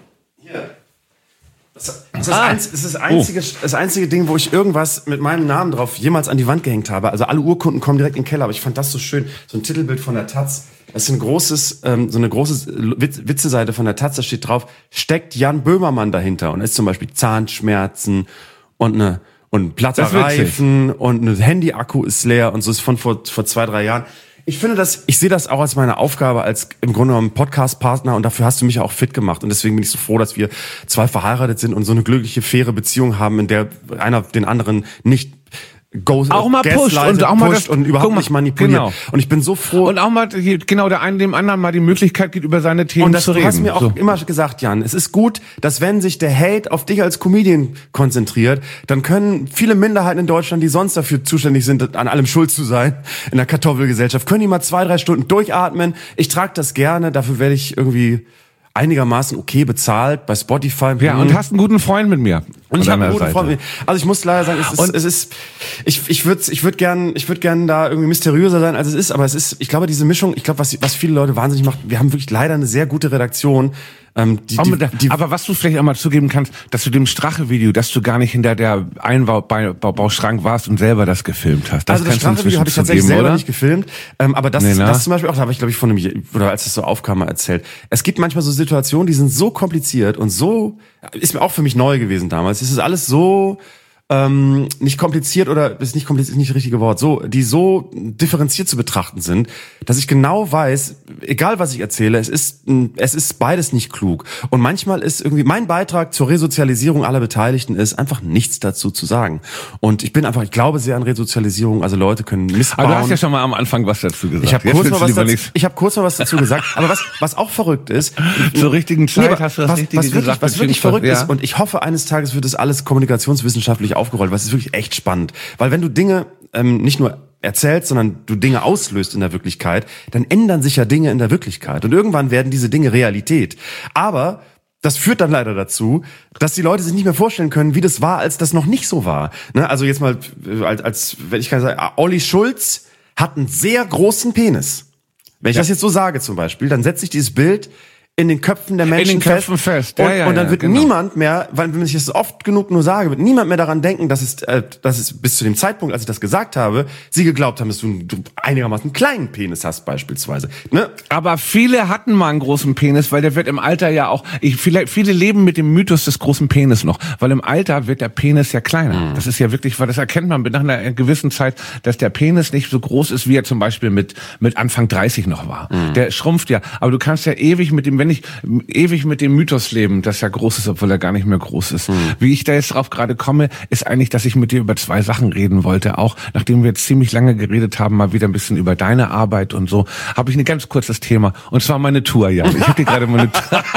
Hier. Das, das, ist, Ah. eins, das ist das einzige, das einzige Ding, wo ich irgendwas mit meinem Namen drauf jemals an die Wand gehängt habe. Also alle Urkunden kommen direkt in den Keller, aber ich fand das so schön. So ein Titelbild von der Taz. Das ist ein großes, ähm, so eine große Witz, Witzeseite von der Taz, da steht drauf, steckt Jan Böhmermann dahinter und ist zum Beispiel Zahnschmerzen und eine und platter Das ist witzig. Reifen und ein Handy-Akku ist leer und so ist von vor, vor zwei, drei Jahren. Ich finde das, ich sehe das auch als meine Aufgabe als im Grunde genommen Podcast-Partner und dafür hast du mich ja auch fit gemacht und deswegen bin ich so froh, dass wir zwei verheiratet sind und so eine glückliche, faire Beziehung haben, in der einer den anderen nicht Go, Auch mal pusht gaslightet, und auch mal pusht das- und überhaupt guck mal, nicht manipuliert. genau. Und ich bin so froh. Und auch mal, genau, der einen dem anderen mal die Möglichkeit gibt, über seine Themen Und das, zu du reden. hast mir auch So. immer gesagt, Jan, es ist gut, dass wenn sich der Hate auf dich als Comedian konzentriert, dann können viele Minderheiten in Deutschland, die sonst dafür zuständig sind, an allem schuld zu sein, in der Kartoffelgesellschaft, können die mal zwei, drei Stunden durchatmen. Ich trage das gerne, dafür werde ich irgendwie einigermaßen okay bezahlt bei Spotify. Ja, und hast einen guten Freund mit mir. Und ich an habe einen deiner guten Seite. Freund. Also ich muss leider sagen, es ist, Und- es ist ich ich würde ich würde gern ich würde gern da irgendwie mysteriöser sein, als es ist, aber es ist, ich glaube, diese Mischung, ich glaube, was was viele Leute wahnsinnig macht, wir haben wirklich leider eine sehr gute Redaktion, ähm, die, Auch die, mit der- die aber was du vielleicht auch mal zugeben kannst, dass du dem Strache-Video, dass du gar nicht hinter der Einbauschrank warst und selber das gefilmt hast. Das also das kannst du Strache-Video inzwischen habe ich tatsächlich zugeben, selber oder? nicht gefilmt, ähm, aber das, Nee, ne? das zum Beispiel auch, da habe ich glaube ich von einem, oder als es so aufkam, mal erzählt. Es gibt manchmal so Situationen, die sind so kompliziert und so, ist mir auch für mich neu gewesen damals. Es ist alles so ähm, nicht kompliziert oder ist nicht kompliziert, ist nicht das richtige Wort, so, die so differenziert zu betrachten sind, dass ich genau weiß, egal was ich erzähle, es ist, es ist beides nicht klug. Und manchmal ist irgendwie, mein Beitrag zur Resozialisierung aller Beteiligten ist, einfach nichts dazu zu sagen. Und ich bin einfach, ich glaube sehr an Resozialisierung, also Leute können Mist bauen. Aber du hast ja schon mal am Anfang was dazu gesagt. Ich habe Jetzt kurz, willst mal du was lieber dazu- nichts. ich hab kurz mal was dazu gesagt. Aber was, was auch verrückt ist, Zur richtigen Zeit Nee, aber hast du das was, Richtige was wirklich, gesagt. was wirklich beziehungsweise- verrückt ja. ist, und ich hoffe, eines Tages wird das alles kommunikationswissenschaftlich aufgerollt, weil es ist wirklich echt spannend. Weil wenn du Dinge ähm, nicht nur erzählst, sondern du Dinge auslöst in der Wirklichkeit, dann ändern sich ja Dinge in der Wirklichkeit. Und irgendwann werden diese Dinge Realität. Aber das führt dann leider dazu, dass die Leute sich nicht mehr vorstellen können, wie das war, als das noch nicht so war. Ne? Also jetzt mal, äh, als, als wenn ich kann sagen, Olli Schulz hat einen sehr großen Penis. Wenn ich Ja. das jetzt so sage zum Beispiel, dann setze ich dieses Bild in den Köpfen der Menschen in den Köpfen fest. fest. Ja, und, ja, und dann ja, wird genau. niemand mehr, weil wenn ich das oft genug nur sage, wird niemand mehr daran denken, dass es, äh, dass es bis zu dem Zeitpunkt, als ich das gesagt habe, sie geglaubt haben, dass du einen du einigermaßen kleinen Penis hast beispielsweise. Ne? Aber viele hatten mal einen großen Penis, weil der wird im Alter ja auch, ich, viele, viele leben mit dem Mythos des großen Penis noch, weil im Alter wird der Penis ja kleiner. Mhm. Das ist ja wirklich, weil das erkennt man nach einer gewissen Zeit, dass der Penis nicht so groß ist, wie er zum Beispiel mit, mit Anfang dreißig noch war. Mhm. Der schrumpft ja. Aber du kannst ja ewig mit dem, wenn ich, ewig mit dem Mythos leben, dass er groß ist, obwohl er gar nicht mehr groß ist. Mhm. Wie ich da jetzt drauf gerade komme, ist eigentlich, dass ich mit dir über zwei Sachen reden wollte. Auch nachdem wir jetzt ziemlich lange geredet haben, mal wieder ein bisschen über deine Arbeit und so, habe ich ein ganz kurzes Thema. Und zwar meine Tour, Jan. Ich habe dir gerade meine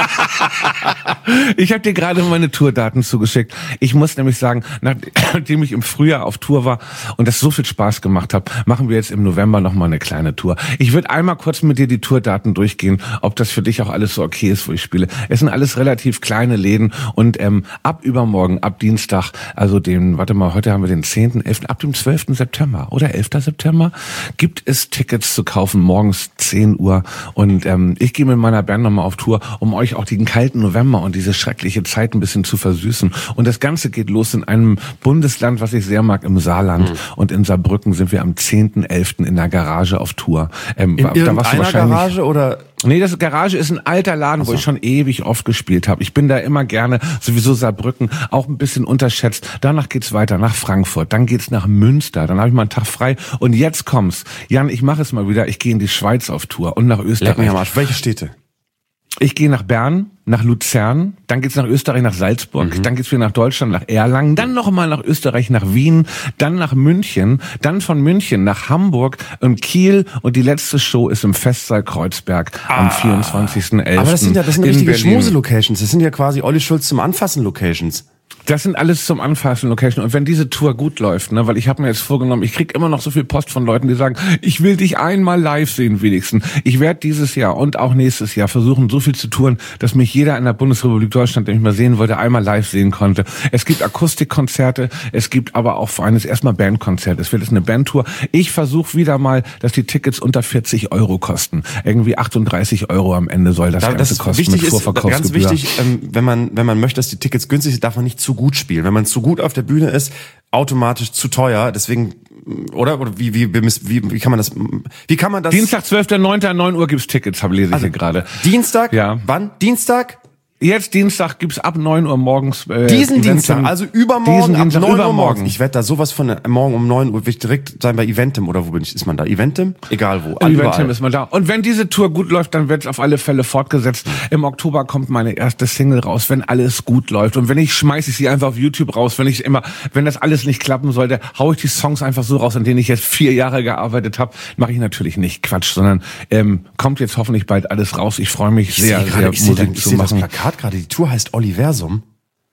Ich habe dir gerade meine Tourdaten zugeschickt. Ich muss nämlich sagen, nachdem ich im Frühjahr auf Tour war und das so viel Spaß gemacht habe, machen wir jetzt im November noch mal eine kleine Tour. Ich würde einmal kurz mit dir die Tourdaten durchgehen, ob das für dich auch alles so okay ist, wo ich spiele. Es sind alles relativ kleine Läden und ähm, ab übermorgen, ab Dienstag, also den, warte mal, heute haben wir den zehnten, elften, ab dem zwölften September oder elften September gibt es Tickets zu kaufen, morgens zehn Uhr und ähm, ich gehe mit meiner Band nochmal auf Tour, um euch auch den kalten November und diese schreckliche Zeit ein bisschen zu versüßen. Und das Ganze geht los in einem Bundesland, was ich sehr mag, im Saarland. Mhm. Und in Saarbrücken sind wir am zehnten elften in der Garage auf Tour. Ähm, in da warst du wahrscheinlich Garage oder? Nee, das Garage ist ein alter Laden, so, wo ich schon ewig oft gespielt habe. Ich bin da immer gerne, sowieso Saarbrücken, auch ein bisschen unterschätzt. Danach geht's weiter nach Frankfurt, dann geht's nach Münster, dann habe ich mal einen Tag frei. Und jetzt kommt's. Jan, ich mache es mal wieder, ich gehe in die Schweiz auf Tour und nach Österreich. Leck mich am Arsch. Welche Städte? Ich gehe nach Bern, nach Luzern, dann geht's nach Österreich, nach Salzburg, mhm. dann geht's wieder nach Deutschland, nach Erlangen, dann nochmal nach Österreich, nach Wien, dann nach München, dann von München nach Hamburg und Kiel und die letzte Show ist im Festsaal Kreuzberg ah. am vierundzwanzigsten elften Aber das sind ja, das sind richtige Schmuse-Locations, das sind ja quasi Olli Schulz zum Anfassen-Locations. Das sind alles zum Anfassen Location. Und wenn diese Tour gut läuft, ne, weil ich habe mir jetzt vorgenommen, ich krieg immer noch so viel Post von Leuten, die sagen, ich will dich einmal live sehen wenigstens. Ich werde dieses Jahr und auch nächstes Jahr versuchen, so viel zu touren, dass mich jeder in der Bundesrepublik Deutschland, der mich mal sehen wollte, einmal live sehen konnte. Es gibt Akustikkonzerte, es gibt aber auch vor allem erstmal Bandkonzerte. Es wird jetzt eine Bandtour. Ich versuche wieder mal, dass die Tickets unter vierzig Euro kosten. Irgendwie achtunddreißig Euro am Ende soll das, das Ganze kosten. Wichtig mit ist, ganz wichtig, ähm, wenn man wenn man möchte, dass die Tickets günstig sind, darf man nicht zu gut spielen. Wenn man zu gut auf der Bühne ist, automatisch zu teuer. Deswegen, oder? Oder wie, wie, wie, wie kann man das, wie kann man das? Dienstag, zwölften neunten neun Uhr gibt's Tickets, habe lese ich also, hier gerade. Dienstag? Ja. Wann? Dienstag? Jetzt Dienstag gibt's ab neun Uhr morgens. Äh, diesen Dienstag, also übermorgen ab neun Uhr morgens. Ich werde da sowas von morgen um neun Uhr will ich direkt sein bei Eventim oder wo bin ich? Ist man da? Eventim? Egal wo. Eventim ist man da. Und wenn diese Tour gut läuft, dann wird's auf alle Fälle fortgesetzt. Im Oktober kommt meine erste Single raus, wenn alles gut läuft. Und wenn nicht, schmeiße ich sie einfach auf YouTube raus. Wenn ich immer, wenn das alles nicht klappen sollte, hau ich die Songs einfach so raus, an denen ich jetzt vier Jahre gearbeitet habe. Mache ich natürlich nicht Quatsch, sondern ähm, kommt jetzt hoffentlich bald alles raus. Ich freue mich ich sehr, grade, sehr ich Musik seh, ich zu seh machen. Das Plakat gerade, die Tour heißt Olliversum.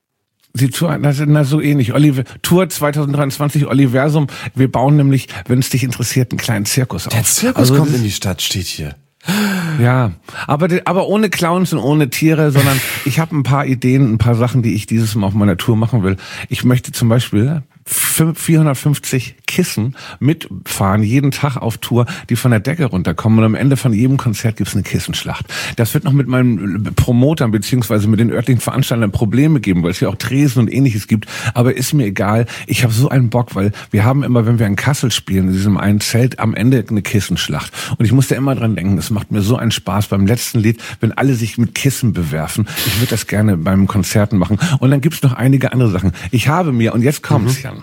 Die Tour, das ist na, so ähnlich. Oliver, Tour zwanzig dreiundzwanzig, Olliversum. Wir bauen nämlich, wenn es dich interessiert, einen kleinen Zirkus auf. Der Zirkus also, kommt in die Stadt, steht hier. Ja, aber aber ohne Clowns und ohne Tiere, sondern ich habe ein paar Ideen, ein paar Sachen, die ich dieses Mal auf meiner Tour machen will. Ich möchte zum Beispiel vierhundertfünfzig Kissen mitfahren, jeden Tag auf Tour, die von der Decke runterkommen. Und am Ende von jedem Konzert gibt's eine Kissenschlacht. Das wird noch mit meinen Promotern beziehungsweise mit den örtlichen Veranstaltern Probleme geben, weil es ja auch Tresen und Ähnliches gibt. Aber ist mir egal. Ich habe so einen Bock, weil wir haben immer, wenn wir in Kassel spielen, in diesem einen Zelt, am Ende eine Kissenschlacht. Und ich musste immer dran denken, das macht mir so einen Spaß beim letzten Lied, wenn alle sich mit Kissen bewerfen. Ich würde das gerne beim Konzerten machen. Und dann gibt's noch einige andere Sachen. Ich habe mir, und jetzt kommt's, Jan,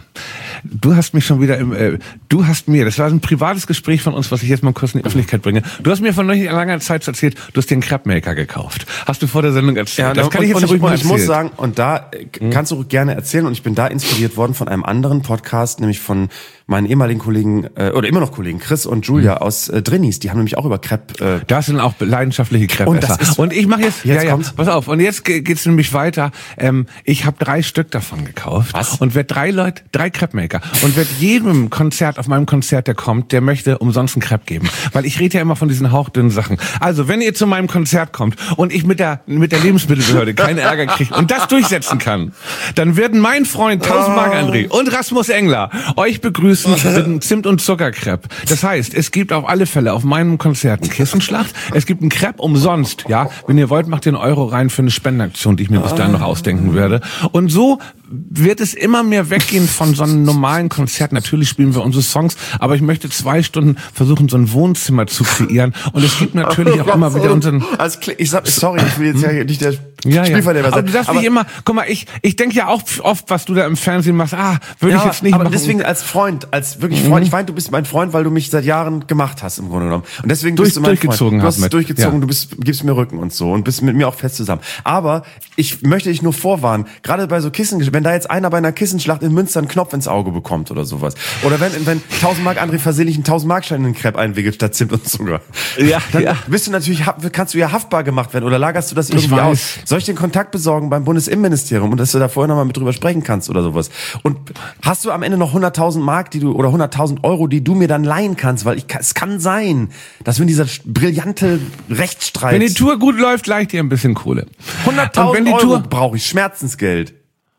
du hast mich schon wieder im, äh, du hast mir, das war ein privates Gespräch von uns, was ich jetzt mal kurz in die Öffentlichkeit bringe. Du hast mir vor nicht langer Zeit erzählt, du hast den Crepe Maker gekauft. Hast du vor der Sendung erzählt? Ja, das kann und, ich jetzt und ruhig ich, mal erzählen. Ich muss sagen, und da hm? kannst du gerne erzählen, und ich bin da inspiriert worden von einem anderen Podcast, nämlich von meinen ehemaligen Kollegen, äh, oder immer noch Kollegen, Chris und Julia hm. aus äh, Drinnies, die haben nämlich auch über Crepe. Äh, das sind auch leidenschaftliche Crepe-Esser. Und, und ich mache jetzt, jetzt ja, kommt's. ja, pass auf, und jetzt geht's nämlich weiter. Ähm, ich habe drei Stück davon gekauft. Was? Und wer drei Leute, drei Crepe Crepe-Maker und werde jedem Konzert, auf meinem Konzert, der kommt, der möchte umsonst einen Crepe geben. Weil ich rede ja immer von diesen hauchdünnen Sachen. Also, wenn ihr zu meinem Konzert kommt und ich mit der, mit der Lebensmittelbehörde keinen Ärger kriege und das durchsetzen kann, dann werden mein Freund tausend Mark André und Rasmus Engler euch begrüßen mit einem Zimt- und Zuckercrepe. Das heißt, es gibt auf alle Fälle auf meinem Konzert einen Kissenschlacht, es gibt einen Crepe umsonst, ja. Wenn ihr wollt, macht ihr einen Euro rein für eine Spendenaktion, die ich mir bis dahin noch ausdenken werde. Und so wird es immer mehr weggehen von so einem normalen Konzert. Natürlich spielen wir unsere Songs, aber ich möchte zwei Stunden versuchen, so ein Wohnzimmer zu kreieren. Und es gibt natürlich auch immer wieder unseren... Also, ich sag, sorry, ich will jetzt ja nicht der ja, Spielverderber ja. sein. Aber du darfst nicht immer... Guck mal, ich, ich denke ja auch oft, was du da im Fernsehen machst, ah, würde ja, ich jetzt nicht aber machen. deswegen als Freund, als wirklich Freund, mhm. ich meine, du bist mein Freund, weil du mich seit Jahren gemacht hast im Grunde genommen. Und deswegen Durch, bist du mein durchgezogen Freund. Du hast mit. durchgezogen, Ja. du bist, gibst mir Rücken und so und bist mit mir auch fest zusammen. Aber ich möchte dich nur vorwarnen, gerade bei so Kissen, wenn da jetzt einer bei einer Kissenschlacht in Münster einen Knopf ins Auge bekommt oder sowas. Oder wenn, wenn tausend Mark André versehentlich einen tausend Mark Schein in den Crepe einwickelt statt Zimt und Zucker. Ja, dann ja. bist du natürlich, kannst du ja haftbar gemacht werden oder lagerst du das Ich irgendwie weiß. aus? Soll ich den Kontakt besorgen beim Bundesinnenministerium und dass du da vorher nochmal mit drüber sprechen kannst oder sowas? Und hast du am Ende noch hunderttausend Mark, die du, oder hunderttausend Euro, die du mir dann leihen kannst? Weil ich, es kann sein, dass wenn dieser brillante Rechtsstreit... Wenn die Tour gut läuft, leicht dir ein bisschen Kohle. hunderttausend Euro Tour brauche ich, Schmerzensgeld.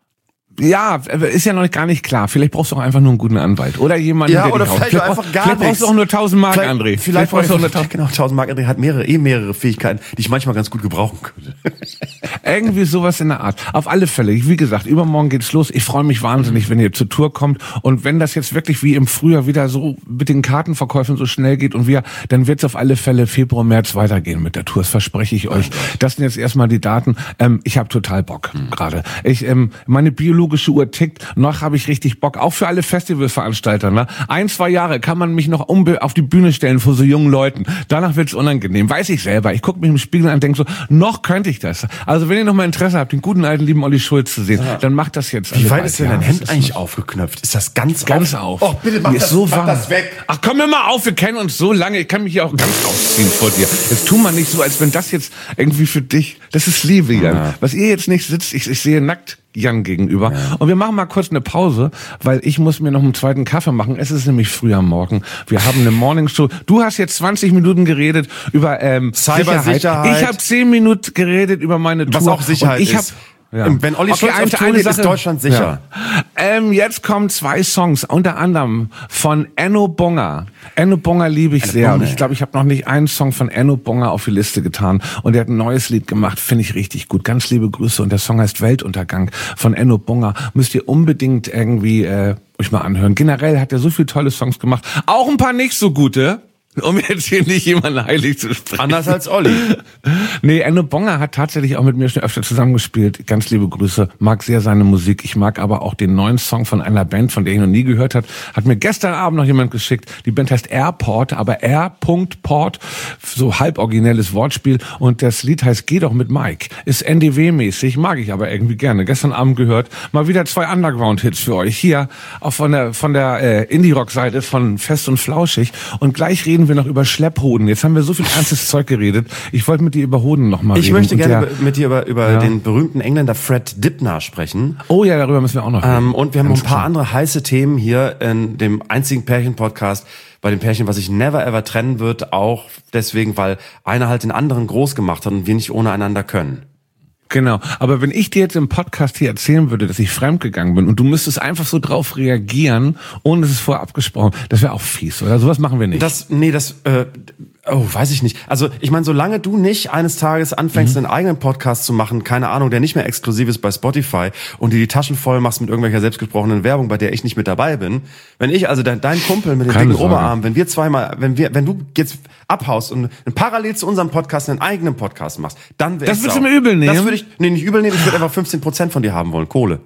Ja, ist ja noch gar nicht klar. Vielleicht brauchst du auch einfach nur einen guten Anwalt. Oder jemanden, Ja, der oder dich haut. vielleicht Vielleicht, einfach brauch- gar vielleicht brauchst nichts. du auch nur tausend Mark, Vielleicht- André. Vielleicht brauchst du auch nur einfach, tausend. genau, tausend Mark André hat mehrere, eh mehrere Fähigkeiten, die ich manchmal ganz gut gebrauchen könnte. Irgendwie sowas in der Art. Auf alle Fälle. Wie gesagt, übermorgen geht's los. Ich freue mich wahnsinnig, wenn ihr zur Tour kommt. Und wenn das jetzt wirklich wie im Frühjahr wieder so mit den Kartenverkäufen so schnell geht und wir, dann wird's auf alle Fälle Februar, März weitergehen mit der Tour. Das verspreche ich euch. Das sind jetzt erstmal die Daten. Ähm, ich habe total Bock Mhm. gerade. Ich, ähm, meine biologische Uhr tickt. Noch habe ich richtig Bock. Auch für alle Festivalveranstalter. Ne? Ein, zwei Jahre kann man mich noch umbe- auf die Bühne stellen vor so jungen Leuten. Danach wird's unangenehm. Weiß ich selber. Ich gucke mich im Spiegel an und denke so, noch könnte ich das. Also wenn ihr noch mal Interesse habt, den guten alten lieben Olli Schulz zu sehen, ja. dann macht das jetzt. Wie alle weit bald. ist denn Ja, dein das Hemd ist eigentlich so- aufgeknöpft? Ist das ganz, Ganz auf? auf. Oh, bitte mach, Mir das, ist so mach warm. das weg. Ach, komm mir mal auf, wir kennen uns so lange, ich kann mich hier auch ganz ausziehen vor dir. Jetzt tu mal nicht so, als wenn das jetzt irgendwie für dich, das ist Liebe, Jan. Ja. Was ihr jetzt nicht sitzt, ich, ich sehe nackt Jan gegenüber. Ja. Und wir machen mal kurz eine Pause, weil ich muss mir noch einen zweiten Kaffee machen. Es ist nämlich früh am Morgen. Wir haben eine Morningshow. Du hast jetzt zwanzig Minuten geredet über ähm, Cybersicherheit. Sicherheit. Ich habe zehn Minuten geredet über meine Tour. Was auch Sicherheit Und ich ist. Hab, ja. Wenn Olli Okay, Schulz eine- auf Tour eine geht, Sache- ist Deutschland sicher. Ja. Ähm, jetzt kommen zwei Songs, unter anderem von Enno Bonga. Enno Bonga liebe ich Enno sehr. Bonga, Und ich glaube, ich habe noch nicht einen Song von Enno Bonga auf die Liste getan. Und er hat ein neues Lied gemacht, finde ich richtig gut. Ganz liebe Grüße. Und der Song heißt Weltuntergang von Enno Bonga. Müsst ihr unbedingt irgendwie äh, euch mal anhören. Generell hat er so viele tolle Songs gemacht. Auch ein paar nicht so gute. Um jetzt hier nicht jemanden heilig zu sprechen. Anders als Olli. Nee, Enno Bonga hat tatsächlich auch mit mir schon öfter zusammengespielt. Ganz liebe Grüße. Mag sehr seine Musik. Ich mag aber auch den neuen Song von einer Band, von der ich noch nie gehört habe. Hat mir gestern Abend noch jemand geschickt. Die Band heißt Airport, aber R.Port. So halb originelles Wortspiel. Und das Lied heißt Geh doch mit Mike. Ist N D W-mäßig, mag ich aber irgendwie gerne. Gestern Abend gehört. Mal wieder zwei Underground-Hits für euch. Hier, auch von der, von der äh, Indie-Rock-Seite von Fest und Flauschig. Und gleich reden wir noch über Schlepphoden. Jetzt haben wir so viel ernstes Zeug geredet. Ich wollte mit dir über Hoden noch mal Ich reden. möchte Und gerne der, über- mit dir über, über Ja. den berühmten Engländer Fred Dibner sprechen. Oh ja, darüber müssen wir auch noch reden. Ähm, und wir haben noch Ganz ein paar klar. andere heiße Themen hier in dem einzigen Pärchen-Podcast, bei dem Pärchen, was sich never ever trennen wird, auch deswegen, weil einer halt den anderen groß gemacht hat und wir nicht ohne einander können. Genau. Aber wenn ich dir jetzt im Podcast hier erzählen würde, dass ich fremdgegangen bin und du müsstest einfach so drauf reagieren, ohne dass es vorher abgesprochen, das wäre auch fies, oder? Sowas machen wir nicht. Das, nee, das, äh, oh, weiß ich nicht. Also, ich meine, solange du nicht eines Tages anfängst, einen eigenen Podcast zu machen, keine Ahnung, der nicht mehr exklusiv ist bei Spotify und dir die Taschen voll machst mit irgendwelcher selbstgesprochenen Werbung, bei der ich nicht mit dabei bin. Wenn ich, also dein, dein Kumpel mit den Keine dicken Sorge. Oberarmen, wenn wir zweimal, wenn wir, wenn du jetzt abhaust und parallel zu unserem Podcast einen eigenen Podcast machst, dann wäre Das würdest du mir übel nehmen? Das würde ich, nee, nicht übel nehmen, ich würde einfach fünfzehn Prozent von dir haben wollen, Kohle.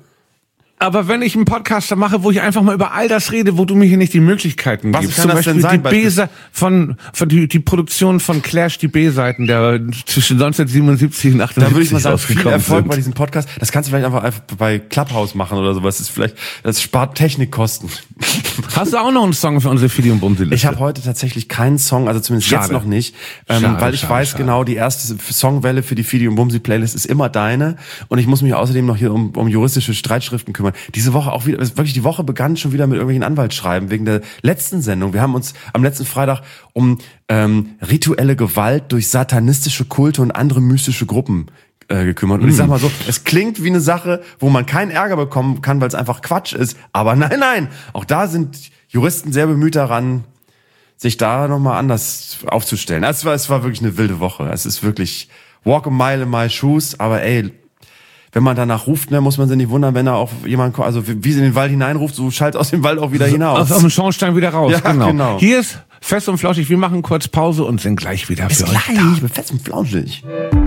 Aber wenn ich einen Podcast mache, wo ich einfach mal über all das rede, wo du mir hier nicht die Möglichkeiten Was gibst, kann zum das denn Beispiel sein? die Beispiel- B-Seite von, von die, die Produktion von Clash, die B-Seiten, der zwischen neunzehnhundertsiebenundsiebzig und Da achtundsiebzig würde ich mal sagen, viel rausgekommen Erfolg bei sind. diesem Podcast. Das kannst du vielleicht einfach, einfach bei Clubhouse machen oder sowas. Das ist vielleicht, das spart Technikkosten. Hast du auch noch einen Song für unsere Fidi und Bumsi-Liste? Ich habe heute tatsächlich keinen Song, also zumindest Schade. jetzt noch nicht, ähm, Schade, weil ich schade, weiß schade. genau, die erste Songwelle für die Fidi und Bumsi Playlist ist immer deine und ich muss mich außerdem noch hier um, um juristische Streitschriften kümmern. gekümmert. Diese Woche auch wieder, wirklich die Woche begann schon wieder mit irgendwelchen Anwaltsschreiben wegen der letzten Sendung. Wir haben uns am letzten Freitag um ähm, rituelle Gewalt durch satanistische Kulte und andere mystische Gruppen äh, gekümmert. Und mm. ich sag mal so, es klingt wie eine Sache, wo man keinen Ärger bekommen kann, weil es einfach Quatsch ist. Aber nein, nein, auch da sind Juristen sehr bemüht daran, sich da nochmal anders aufzustellen. Es war, es war wirklich eine wilde Woche. Es ist wirklich walk a mile in my shoes, aber ey, wenn man danach ruft, ne, muss man sich nicht wundern, wenn da auch jemand, also wie sie in den Wald hineinruft, so schallt aus dem Wald auch wieder hinaus. Aus dem Schornstein wieder raus, ja, genau. genau. Hier ist Fest und Flauschig, wir machen kurz Pause und sind gleich wieder Bis für gleich, euch da. ich bin Fest und Flauschig.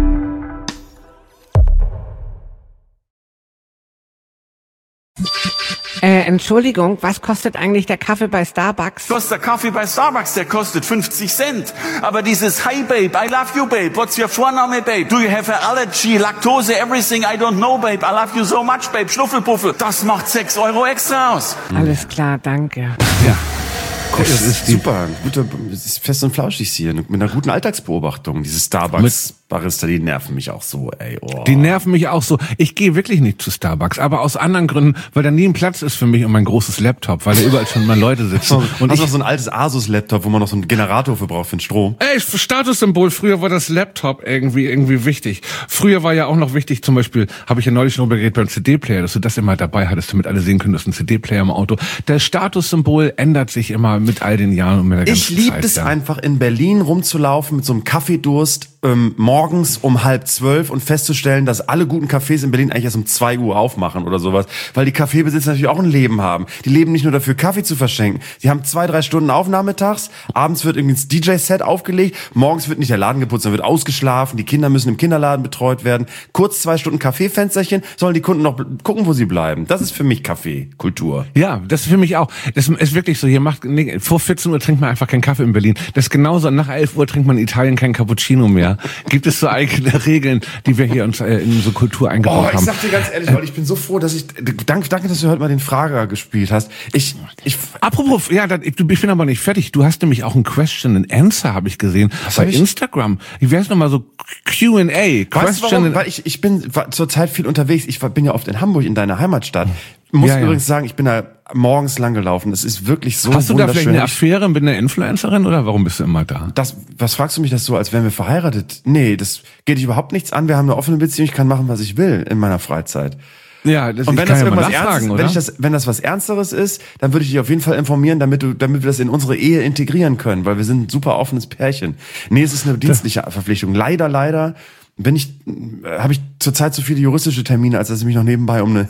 Äh, Entschuldigung, was kostet eigentlich der Kaffee bei Starbucks? Kostet der Kaffee bei Starbucks, der kostet fünfzig Cent. Aber dieses Hi Babe, I love you Babe, what's your Vorname Babe? Do you have an allergy, Laktose, everything, I don't know Babe, I love you so much Babe, Schnuffelpuffel. Das macht sechs Euro extra aus. Alles klar, danke. Ja. Das ist super. Guter, es ist Fest und Flauschig hier. Mit einer guten Alltagsbeobachtung. Diese Starbucks-Barista, die nerven mich auch so, ey. Oh. Die nerven mich auch so. Ich gehe wirklich nicht zu Starbucks, aber aus anderen Gründen, weil da nie ein Platz ist für mich und mein großes Laptop, weil da überall schon mal Leute sitzen. Und Und hast ich noch so ein altes Asus-Laptop, wo man noch so einen Generator für braucht für den Strom. Ey, Statussymbol, früher war das Laptop irgendwie irgendwie wichtig. Früher war ja auch noch wichtig, zum Beispiel, habe ich ja neulich schon übergeredet beim C D-Player, dass du das immer dabei hattest, damit alle sehen können, dass ein C D-Player im Auto. Das Statussymbol ändert sich immer mit all den Jahren und mit der ganzen Ich liebe Zeit, es ja. einfach, in Berlin rumzulaufen mit so einem Kaffeedurst ähm, morgens um halb zwölf und festzustellen, dass alle guten Cafés in Berlin eigentlich erst um zwei Uhr aufmachen oder sowas. Weil die Kaffeebesitzer natürlich auch ein Leben haben. Die leben nicht nur dafür, Kaffee zu verschenken. Die haben zwei, drei Stunden Aufnahmetags. Abends wird irgendwie das D J-Set aufgelegt. Morgens wird nicht der Laden geputzt, dann wird ausgeschlafen. Die Kinder müssen im Kinderladen betreut werden. Kurz zwei Stunden Kaffeefensterchen, sollen die Kunden noch gucken, wo sie bleiben. Das ist für mich Kaffeekultur. Ja, das ist für mich auch. Das ist wirklich so. Hier macht nee, vor vierzehn Uhr trinkt man einfach keinen Kaffee in Berlin. Das ist genauso. Nach elf Uhr trinkt man in Italien kein Cappuccino mehr. Gibt es so eigene Regeln, die wir hier uns äh, in so Kultur eingebaut Oh, ich haben? sag dir ganz ehrlich, Olli, ich bin so froh, dass ich, danke, danke, dass du heute mal den Frager gespielt hast. Ich, ich, Apropos, ja, das, ich, ich bin aber nicht fertig. Du hast nämlich auch ein Question and Answer, habe ich gesehen, Was bei hab ich? Instagram. Wie wär's nochmal so Q and A? weißt du Question warum? and Weil ich, ich bin war zurzeit viel unterwegs. Ich war, bin ja oft in Hamburg, in deiner Heimatstadt. Muss Ja, ja. übrigens sagen, ich bin da morgens lang gelaufen. Das ist wirklich so Hast du da vielleicht wunderschön. eine Affäre mit einer Influencerin oder warum bist du immer da? Das, was fragst du mich das so, als wären wir verheiratet? Nee, das geht dich überhaupt nichts an. Wir haben eine offene Beziehung. Ich kann machen, was ich will in meiner Freizeit. Ja, das Und ich wenn kann das ja mal irgendwas nachfragen, Ernstes, oder? wenn ich das, wenn das was Ernsteres ist, dann würde ich dich auf jeden Fall informieren, damit du, damit wir das in unsere Ehe integrieren können, weil wir sind ein super offenes Pärchen. Nee, es ist eine dienstliche Verpflichtung. Leider, leider bin ich, habe ich zurzeit so viele juristische Termine, als dass ich mich noch nebenbei um eine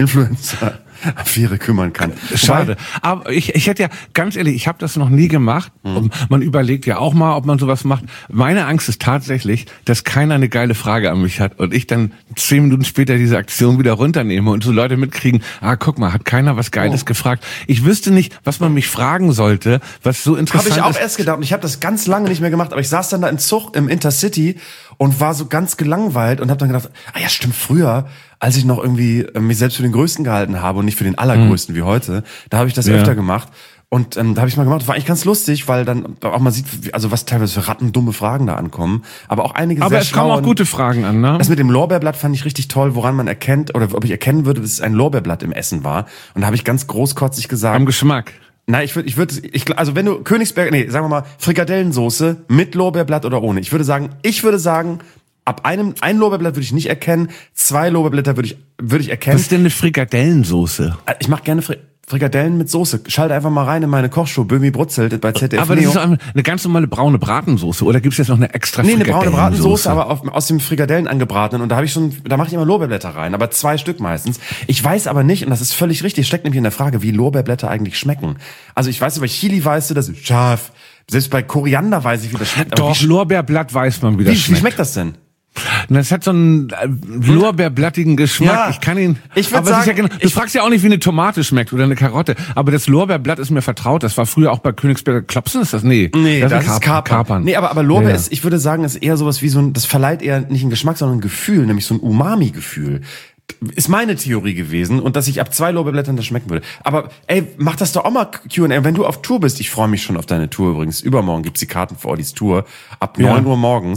Influencer-Affäre kümmern kann. Schade. Aber ich, ich hätte ja, ganz ehrlich, ich habe das noch nie gemacht. Und man überlegt ja auch mal, ob man sowas macht. Meine Angst ist tatsächlich, dass keiner eine geile Frage an mich hat und ich dann zehn Minuten später diese Aktion wieder runternehme und so Leute mitkriegen, ah, guck mal, hat keiner was Geiles Oh. gefragt. Ich wüsste nicht, was man mich fragen sollte, was so interessant Habe ich auch ist. erst gedacht und ich habe das ganz lange nicht mehr gemacht, aber ich saß dann da im Zug im Intercity und war so ganz gelangweilt und habe dann gedacht, ah ja, stimmt, früher, als ich noch irgendwie äh, mich selbst für den Größten gehalten habe und nicht für den Allergrößten wie heute, da habe ich das Ja. öfter gemacht. Und ähm, da habe ich mal gemacht, das war eigentlich ganz lustig, weil dann auch mal sieht, wie- also was teilweise für rattendumme Fragen da ankommen, aber auch einige Aber sehr es kommen schlaue. auch gute Fragen an, ne? Das mit dem Lorbeerblatt fand ich richtig toll, woran man erkennt, oder ob ich erkennen würde, dass es ein Lorbeerblatt im Essen war. Und da habe ich ganz großkotzig gesagt, Am Geschmack. Nein, ich würde, ich würde, ich, also wenn du Königsberg, nee, sagen wir mal Frikadellensoße mit Lorbeerblatt oder ohne. Ich würde sagen, ich würde sagen, ab einem, ein Lorbeerblatt würde ich nicht erkennen, zwei Lorbeerblätter würde ich, würde ich erkennen. Was ist denn eine Frikadellensoße? Ich mache gerne Fri Frikadellen mit Soße. Schalte einfach mal rein in meine Kochshow, Böhmi brutzelt bei Z D F Aber das Neo. ist doch eine ganz normale braune Bratensoße. Oder gibt es jetzt noch eine extra Nee, eine braune Frikadellensoße? Bratensoße, aber auf, aus dem Frikadellen angebratenen. Und da habe ich schon, da mache ich immer Lorbeerblätter rein, aber zwei Stück meistens. Ich weiß aber nicht, und das ist völlig richtig, steckt nämlich in der Frage, wie Lorbeerblätter eigentlich schmecken. Also ich weiß, bei Chili weißt du, das ist scharf. Selbst bei Koriander weiß ich, wie das schmeckt. Aber Doch, wie, Lorbeerblatt weiß man, wie das wie, wie schmeckt. schmeckt das denn? Und das hat so einen äh, lorbeerblattigen Geschmack. Ja. Ich kann ihn. Ich würd aber es ist sagen, ja genau, du ich- fragst ja auch nicht, wie eine Tomate schmeckt oder eine Karotte. Aber das Lorbeerblatt ist mir vertraut. Das war früher auch bei Königsberger Klopsen. Ist das? Nee. Nee, das, sind ist Kap- Kapern. Kapern. Nee, aber, aber Lorbeer Ja, ja. ist, ich würde sagen, ist eher sowas wie so ein, das verleiht eher nicht einen Geschmack, sondern ein Gefühl, nämlich so ein Umami-Gefühl. Ist meine Theorie gewesen und dass ich ab zwei Lorbeerblättern das schmecken würde. Aber ey, mach das doch auch mal Q and A. Wenn du auf Tour bist, ich freue mich schon auf deine Tour übrigens. Übermorgen gibt's die Karten für Audis Tour. Ab Ja. neun Uhr morgens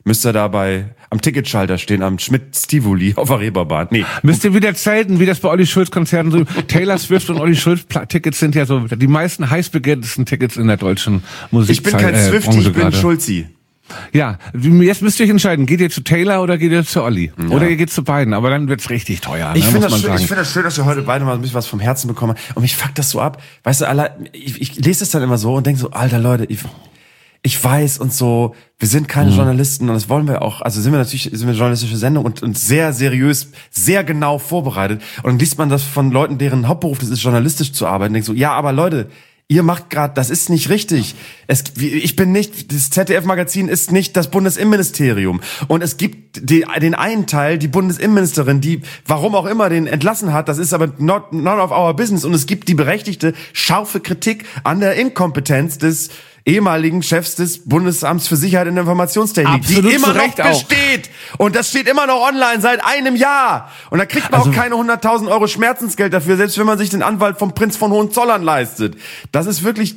müsst ihr dabei am Ticketschalter stehen, am Schmidt-Stivoli auf der Reeperbahn. Nee. Müsst ihr wieder zelten, wie das bei Olli Schulz Konzerten so. Taylor Swift und Olli Schulz Tickets sind ja so die meisten heißbegehrtesten Tickets in der deutschen Musik. Ich bin kein äh, Swiftie, ich bin gerade. Schulzi. Ja, jetzt müsst ihr euch entscheiden, geht ihr zu Taylor oder geht ihr zu Olli? Ja. Oder ihr geht zu beiden, aber dann wird's richtig teuer. Ich ne, finde das, schön, ich find das schön, dass wir heute beide mal ein bisschen was vom Herzen bekommen. Und mich fuckt das so ab. Weißt du, alle, ich, ich lese es dann immer so und denke so, alter Leute, ich, ich weiß und so, wir sind keine mhm. Journalisten und das wollen wir auch. Also sind wir natürlich, sind wir eine journalistische Sendung und, und sehr seriös, sehr genau vorbereitet. Und dann liest man das von Leuten, deren Hauptberuf das ist, journalistisch zu arbeiten, und denkt so, ja, aber Leute, ihr macht gerade, das ist nicht richtig. Es, ich bin nicht, das Z D F-Magazin ist nicht das Bundesinnenministerium. Und es gibt die, den einen Teil, die Bundesinnenministerin, die, warum auch immer, den entlassen hat, das ist aber not, none of our business. Und es gibt die berechtigte, scharfe Kritik an der Inkompetenz des ehemaligen Chefs des Bundesamts für Sicherheit und Informationstechnik, Absolut die immer noch auch. besteht. Und das steht immer noch online seit einem Jahr. Und da kriegt man also, auch keine hunderttausend Euro Schmerzensgeld dafür, selbst wenn man sich den Anwalt vom Prinz von Hohenzollern leistet. Das ist wirklich...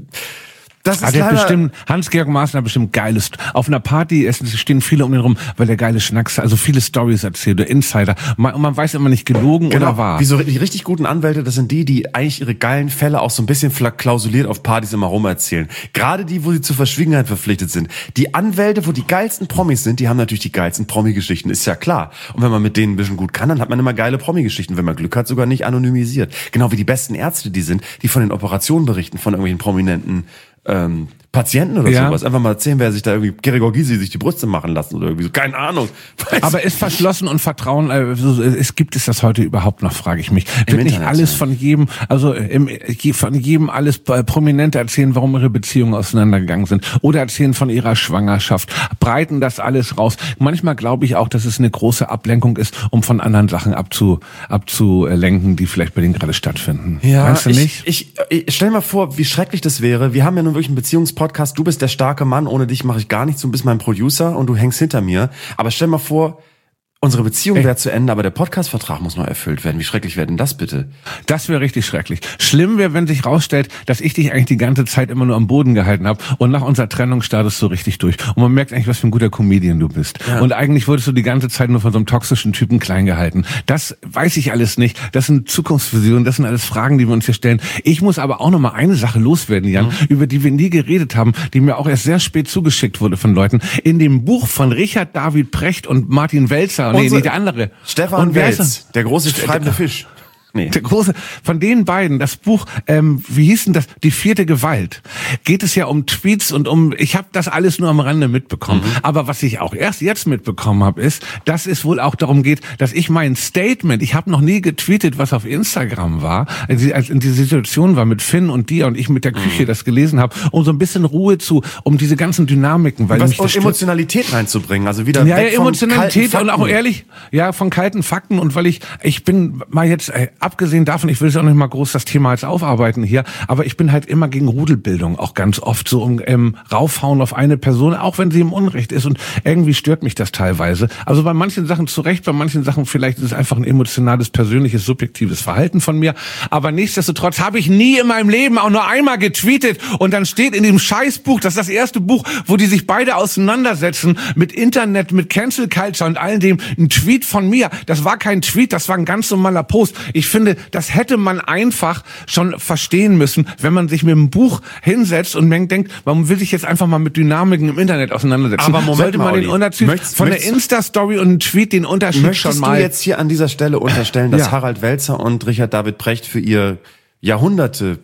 Das ist leider bestimmt, Hans-Georg Maaßen hat bestimmt geiles, auf einer Party es stehen viele um ihn rum, weil der geile Schnacks, also viele Stories erzählt, der Insider. Man, und man weiß immer nicht, gelogen genau, oder wahr. Wie so die richtig guten Anwälte, das sind die, die eigentlich ihre geilen Fälle auch so ein bisschen klausuliert auf Partys immer rum erzählen. Gerade die, wo sie zur Verschwiegenheit verpflichtet sind. Die Anwälte, wo die geilsten Promis sind, die haben natürlich die geilsten Promi-Geschichten, ist ja klar. Und wenn man mit denen ein bisschen gut kann, dann hat man immer geile Promi-Geschichten. Wenn man Glück hat, sogar nicht anonymisiert. Genau wie die besten Ärzte, die sind, die von den Operationen berichten, von irgendwelchen prominenten Ähm, Patienten oder ja. sowas. Einfach mal erzählen, wer sich da irgendwie, Gregor Gysi sich die Brüste machen lassen oder irgendwie so. Keine Ahnung. Weiß Aber ist verschlossen und Vertrauen, äh, so, es gibt es das heute überhaupt noch, frage ich mich. Wird nicht alles von jedem, also im, von jedem alles äh, Prominente erzählen, warum ihre Beziehungen auseinandergegangen sind oder erzählen von ihrer Schwangerschaft, breiten das alles raus. Manchmal glaube ich auch, dass es eine große Ablenkung ist, um von anderen Sachen abzu, abzulenken, die vielleicht bei denen gerade stattfinden. Ja, Meinst du nicht? Ich, ich, ich stell mal vor, wie schrecklich das wäre. Wir haben ja nun wirklich einen Beziehungspodcast. Du bist der starke Mann, ohne dich mache ich gar nichts. Du bist mein Producer und du hängst hinter mir. Aber stell mal vor, unsere Beziehung wäre zu Ende, aber der Podcast-Vertrag muss noch erfüllt werden. Wie schrecklich wäre denn das bitte? Das wäre richtig schrecklich. Schlimm wäre, wenn sich rausstellt, dass ich dich eigentlich die ganze Zeit immer nur am Boden gehalten habe und nach unserer Trennung startest du richtig durch. Und man merkt eigentlich, was für ein guter Comedian du bist. Ja. Und eigentlich wurdest du die ganze Zeit nur von so einem toxischen Typen klein gehalten. Das weiß ich alles nicht. Das sind Zukunftsvisionen, das sind alles Fragen, die wir uns hier stellen. Ich muss aber auch noch mal eine Sache loswerden, Jan, mhm. über die wir nie geredet haben, die mir auch erst sehr spät zugeschickt wurde von Leuten. In dem Buch von Richard David Precht und Martin Welzer, nee, nee, der andere. Stefan Welz, der große schreibende Fisch. Nee. Der große, von den beiden, das Buch, ähm, wie hieß denn das? Die vierte Gewalt. Geht es ja um Tweets und um, ich habe das alles nur am Rande mitbekommen. Mhm. Aber was ich auch erst jetzt mitbekommen habe, ist, dass es wohl auch darum geht, dass ich mein Statement, ich habe noch nie getweetet, was auf Instagram war, als in die Situation war mit Finn und dir und ich mit der Küche mhm. das gelesen habe, um so ein bisschen Ruhe zu, um diese ganzen Dynamiken, weil was, mich das und Emotionalität reinzubringen, also wieder ja, weg ja, Emotionalität von und auch ehrlich, ja, von kalten Fakten und weil ich, ich bin mal jetzt, ey, abgesehen davon, ich will jetzt auch nicht mal groß das Thema jetzt aufarbeiten hier, aber ich bin halt immer gegen Rudelbildung, auch ganz oft so um ähm, raufhauen auf eine Person, auch wenn sie im Unrecht ist und irgendwie stört mich das teilweise. Also bei manchen Sachen zu Recht, bei manchen Sachen vielleicht ist es einfach ein emotionales, persönliches, subjektives Verhalten von mir, aber nichtsdestotrotz habe ich nie in meinem Leben auch nur einmal getweetet und dann steht in dem Scheißbuch, das ist das erste Buch, wo die sich beide auseinandersetzen mit Internet, mit Cancel Culture und all dem, ein Tweet von mir, das war kein Tweet, das war ein ganz normaler Post. Ich finde, das hätte man einfach schon verstehen müssen, wenn man sich mit dem Buch hinsetzt und denkt, man will sich jetzt einfach mal mit Dynamiken im Internet auseinandersetzen. Aber Moment sollte man mal, den Unterschied möchtest, von möchtest, der Insta-Story und einem Tweet den Unterschied schon mal... Möchtest du jetzt hier an dieser Stelle unterstellen, dass ja. Harald Welzer und Richard David Precht für ihr Jahrhunderte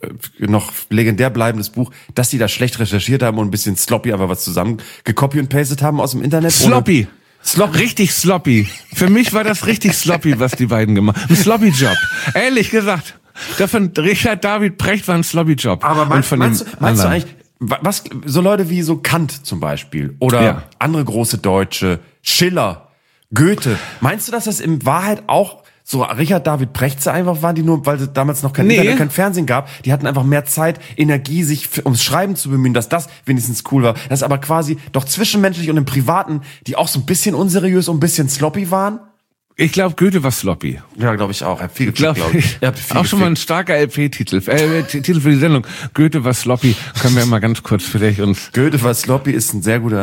noch legendär bleibendes Buch, dass die da schlecht recherchiert haben und ein bisschen sloppy aber was zusammen gekopiert und pastet haben aus dem Internet? Sloppy! Slop, richtig sloppy. Für mich war das richtig sloppy, was die beiden gemacht haben. Ein sloppy-Job. Ehrlich gesagt. Davon Richard David Precht war ein sloppy-Job. Aber meinst, von meinst, du, meinst du eigentlich, was, so Leute wie so Kant zum Beispiel oder ja. andere große Deutsche, Schiller, Goethe, meinst du, dass das in Wahrheit auch so Richard David Prechtze einfach waren, die nur, weil es damals noch kein nee. Internet, kein Fernsehen gab, die hatten einfach mehr Zeit, Energie, sich für, ums Schreiben zu bemühen, dass das wenigstens cool war. Das ist aber quasi doch zwischenmenschlich und im Privaten, die auch so ein bisschen unseriös und ein bisschen sloppy waren. Ich glaube, Goethe war sloppy. Ja, glaube ich auch. Er hat viel gekriegt, glaube ich. Er hat viel auch schon mal ein starker L P-Titel. Äh, Titel für die Sendung. Goethe war sloppy. Können wir mal ganz kurz vielleicht uns... Goethe war sloppy ist ein sehr guter...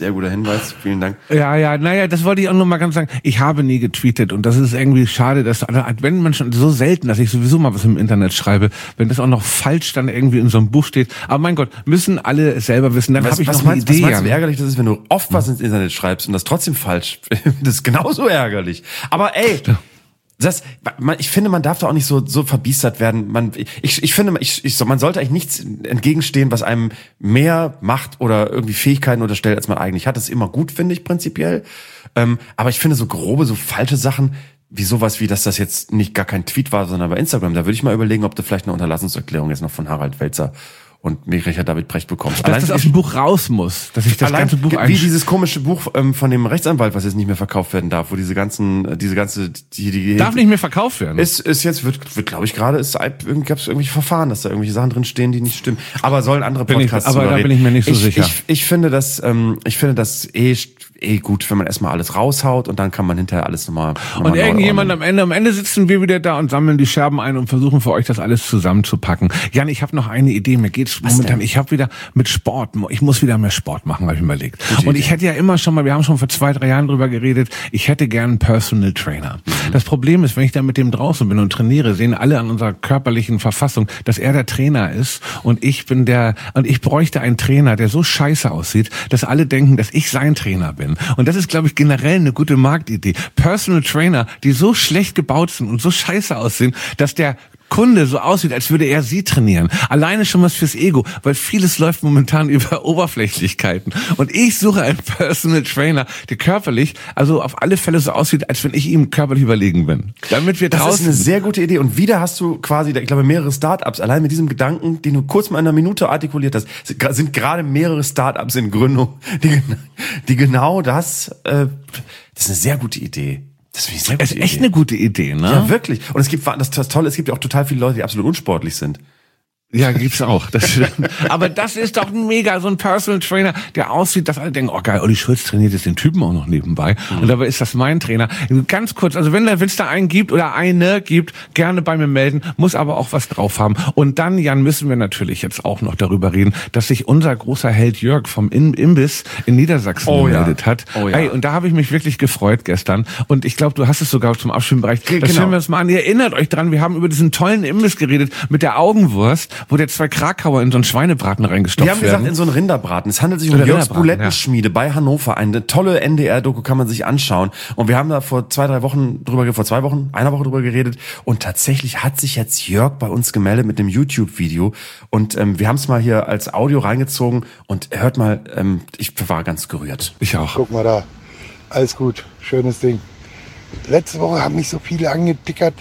Sehr guter Hinweis, vielen Dank. Ja, ja, naja, das wollte ich auch noch mal ganz sagen. Ich habe nie getweetet und das ist irgendwie schade, dass, wenn man schon so selten, dass ich sowieso mal was im Internet schreibe, wenn das auch noch falsch dann irgendwie in so einem Buch steht. Aber mein Gott, müssen alle selber wissen. Dann habe ich was noch meinst, eine Idee. Was meinst du, wie ärgerlich das ist, wenn du oft was ins Internet schreibst und das trotzdem falsch? Das ist genauso ärgerlich. Aber ey, das, man, ich finde, man darf da auch nicht so so verbiestert werden. Man, ich, ich finde, ich, ich, so, man sollte eigentlich nichts entgegenstehen, was einem mehr Macht oder irgendwie Fähigkeiten unterstellt, als man eigentlich hat. Das ist immer gut, finde ich prinzipiell. Ähm, aber ich finde so grobe, so falsche Sachen, wie sowas wie, dass das jetzt nicht gar kein Tweet war, sondern bei Instagram. Da würde ich mal überlegen, ob du vielleicht eine Unterlassungserklärung jetzt noch von Harald Welzer und Richard David Brecht bekommst. Dass allein, das aus dem Buch raus muss, dass ich das allein, ganze Buch wie dieses komische Buch ähm, von dem Rechtsanwalt, was jetzt nicht mehr verkauft werden darf, wo diese ganzen, diese ganze, die, die darf nicht mehr verkauft werden. Ist, ist jetzt wird, wird glaube ich gerade, ist gab es irgendwelche Verfahren, dass da irgendwelche Sachen drin stehen, die nicht stimmen. Aber sollen andere Podcasts bin ich, Aber da bin ich mir nicht so ich, sicher. Ich, ich finde das, ähm, ich finde das eh eh gut, wenn man erstmal alles raushaut und dann kann man hinterher alles nochmal. Noch und irgendjemand am Ende, am Ende sitzen wir wieder da und sammeln die Scherben ein und versuchen für euch das alles zusammenzupacken. Jan, ich habe noch eine Idee. Mir geht's Was momentan. Denn? Ich habe wieder mit Sport. Ich muss wieder mehr Sport machen, habe ich mir überlegt. Gute und Idee. Ich hätte ja immer schon mal, wir haben schon vor zwei, drei Jahren drüber geredet. Ich hätte gern einen Personal Trainer. Mhm. Das Problem ist, wenn ich da mit dem draußen bin und trainiere, sehen alle an unserer körperlichen Verfassung, dass er der Trainer ist und ich bin der. Und ich bräuchte einen Trainer, der so scheiße aussieht, dass alle denken, dass ich sein Trainer bin. Und das ist, glaube ich, generell eine gute Marktidee. Personal Trainer, die so schlecht gebaut sind und so scheiße aussehen, dass der Kunde so aussieht, als würde er sie trainieren. Alleine schon was fürs Ego, weil vieles läuft momentan über Oberflächlichkeiten. Und ich suche einen Personal Trainer, der körperlich, also auf alle Fälle so aussieht, als wenn ich ihm körperlich überlegen bin. Damit wir draußen... Das ist eine sehr gute Idee. Und wieder hast du quasi, ich glaube, mehrere Startups, allein mit diesem Gedanken, den du kurz mal in einer Minute artikuliert hast, sind gerade mehrere Startups in Gründung, die, die genau das, äh, das ist eine sehr gute Idee. Das finde ich sehr gute ist echt Idee. eine gute Idee, ne? Ja, wirklich. Und es gibt, das, das Tolle, es gibt ja auch total viele Leute, die absolut unsportlich sind. Ja, gibt's auch. Das, aber das ist doch ein mega, so ein Personal Trainer, der aussieht, dass alle denken, oh geil, Olli Schulz trainiert jetzt den Typen auch noch nebenbei. Mhm. Und dabei ist das mein Trainer. Ganz kurz, also wenn es da einen gibt oder eine gibt, gerne bei mir melden, muss aber auch was drauf haben. Und dann, Jan, müssen wir natürlich jetzt auch noch darüber reden, dass sich unser großer Held Jörg vom Imbiss in Niedersachsen oh, gemeldet ja. hat. Oh, ja. Ey, und da habe ich mich wirklich gefreut gestern. Und ich glaube, du hast es sogar zum Abschwimmbereich. G- das genau. schauen wir uns mal an. Ihr erinnert euch dran, wir haben über diesen tollen Imbiss geredet mit der Augenwurst, wo der zwei Krakauer in so einen Schweinebraten reingestopft werden. Wir haben gesagt, in so einen Rinderbraten. Es handelt sich um Oder Jörgs Rinderbraten, Bulettenschmiede ja. bei Hannover. Eine tolle N D R-Doku kann man sich anschauen. Und wir haben da vor zwei, drei Wochen drüber, vor zwei Wochen, einer Woche drüber geredet. Und tatsächlich hat sich jetzt Jörg bei uns gemeldet mit dem YouTube-Video. Und ähm, wir haben es mal hier als Audio reingezogen. Und hört mal, ähm, ich war ganz gerührt. Ich auch. Guck mal da. Alles gut. Schönes Ding. Letzte Woche haben mich so viele angetickert.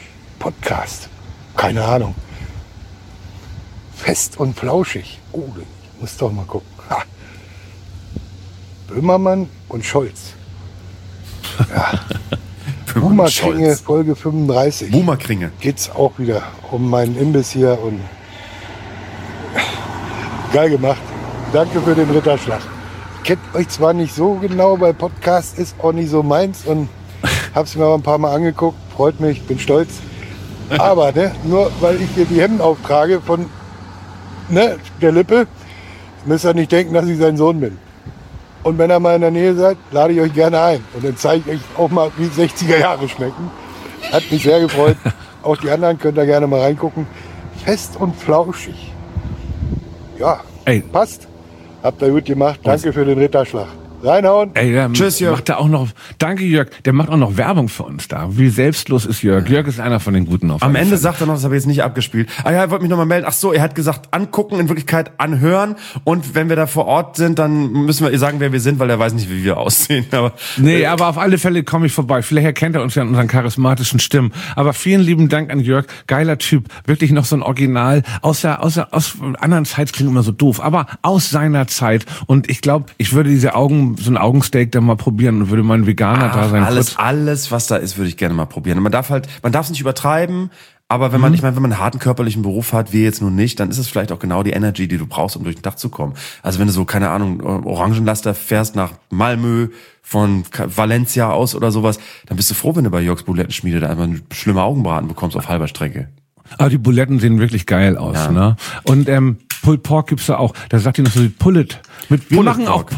Podcast. Keine Ahnung. Fest und flauschig. Oh, ich muss doch mal gucken. Ha. Böhmermann und Scholz. Ja. Boomerkringe, Folge fünfunddreißig. Boomerkringe. Geht's auch wieder um meinen Imbiss hier und geil gemacht. Danke für den Ritterschlag. Ich kennt euch zwar nicht so genau, weil Podcast ist auch nicht so meins und hab's mir aber ein paar Mal angeguckt. Freut mich, bin stolz. Aber ne, nur weil ich hier die Hemden auftrage von ne, der Lippe, müsst ihr nicht denken, dass ich sein Sohn bin. Und wenn ihr mal in der Nähe seid, lade ich euch gerne ein. Und dann zeige ich euch auch mal, wie sechziger Jahre schmecken. Hat mich sehr gefreut. Auch die anderen könnt ihr gerne mal reingucken. Fest und flauschig. Ja, Ey. passt. Habt ihr gut gemacht. Danke für den Ritterschlag. Reinhauen. Ey, der Tschüss, Jörg. Macht er auch noch, danke Jörg, der macht auch noch Werbung für uns da. Wie selbstlos ist Jörg? Jörg ist einer von den Guten auf Am alle Ende Fälle. sagt er noch, das habe ich jetzt nicht abgespielt. Ah ja, er wollte mich nochmal melden. Ach so, er hat gesagt, angucken, in Wirklichkeit anhören. Und wenn wir da vor Ort sind, dann müssen wir ihr sagen, wer wir sind, weil er weiß nicht, wie wir aussehen. Aber Nee, aber auf alle Fälle komme ich vorbei. Vielleicht erkennt er uns ja an unseren charismatischen Stimmen. Aber vielen lieben Dank an Jörg. Geiler Typ. Wirklich noch so ein Original. Aus der, aus der, aus anderen Zeit klingt immer so doof. Aber aus seiner Zeit. Und ich glaube, ich würde diese Augen, so ein Augensteak da mal probieren und würde mal ein Veganer Ach, da sein. alles, alles, was da ist, würde ich gerne mal probieren. Und man darf halt, man darf es nicht übertreiben. Aber wenn man, Mhm. ich meine, wenn man einen harten körperlichen Beruf hat, wie jetzt nun nicht, dann ist es vielleicht auch genau die Energy, die du brauchst, um durch den Tag zu kommen. Also wenn du so, keine Ahnung, Orangenlaster fährst nach Malmö von Valencia aus oder sowas, dann bist du froh, wenn du bei Jörgs Bulettenschmiede da einfach eine schlimme Augenbraten bekommst auf halber Strecke. Aber die Buletten sehen wirklich geil aus, Ja. ne? Und ähm, Pulled Pork gibt's da auch. Da sagt ihr noch so Pullet. Mit, wir Pulled machen Pork. auch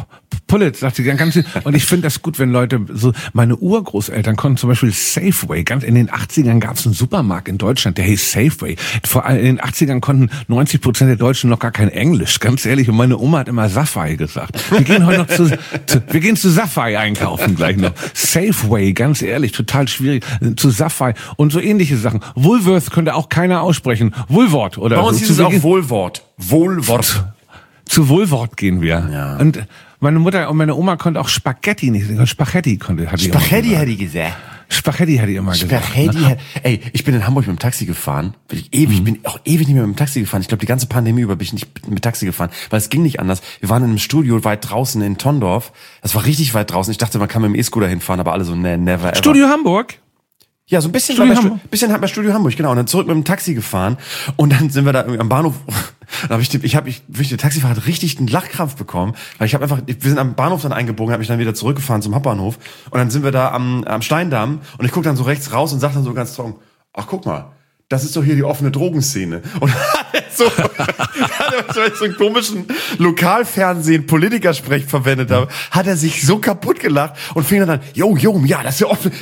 Pulitz, sagt sie ganz, und ich finde das gut, wenn Leute so, meine Urgroßeltern konnten zum Beispiel Safeway, ganz in den achtzigern gab es einen Supermarkt in Deutschland, der hieß Safeway. Vor allem in den achtzigern konnten neunzig Prozent der Deutschen noch gar kein Englisch, ganz ehrlich, und meine Oma hat immer Safeway gesagt. Wir gehen heute noch zu, zu wir gehen zu Safeway einkaufen gleich noch. Safeway, ganz ehrlich, total schwierig, zu Safeway und so ähnliche Sachen. Woolworth könnte auch keiner aussprechen. Woolworth oder Bei uns so. hieß es auch Wohlwort. Wohlwort. Zu Wohlwort gehen wir. Ja. Und meine Mutter und meine Oma konnte auch Spaghetti nicht sagen. Spaghetti konnte, hat die immer Spaghetti gesagt. hätte ich gesagt. Spaghetti hat die immer Spaghetti gesagt. Ne? hätte, ey, ich bin in Hamburg mit dem Taxi gefahren. Bin ich ewig, Mhm. bin auch ewig nicht mehr mit dem Taxi gefahren. Ich glaube, die ganze Pandemie über bin ich nicht mit Taxi gefahren, weil es ging nicht anders. Wir waren in einem Studio weit draußen in Tondorf. Das war richtig weit draußen. Ich dachte, man kann mit dem E-Scooter hinfahren, aber alle so, ne, never ever. Studio Hamburg? Ja, so ein bisschen, Studio war bei, Hamburg. Stu- bisschen hat bei Studio Hamburg, genau. Und dann zurück mit dem Taxi gefahren. Und dann sind wir da irgendwie am Bahnhof. Da habe ich, den- ich habe, ich, wirklich, der Taxifahrer hat richtig einen Lachkrampf bekommen, weil ich habe einfach, wir sind am Bahnhof dann eingebogen, habe mich dann wieder zurückgefahren zum Hauptbahnhof. Und dann sind wir da am, am Steindamm. Und ich gucke dann so rechts raus und sag dann so ganz trocken, ach guck mal, das ist doch hier die offene Drogenszene. Und hat er so, hat er so einen komischen Lokalfernsehen Politikersprech verwendet habe, hat er sich so kaputt gelacht und fing dann an, jo, jo, ja, das ist ja offen.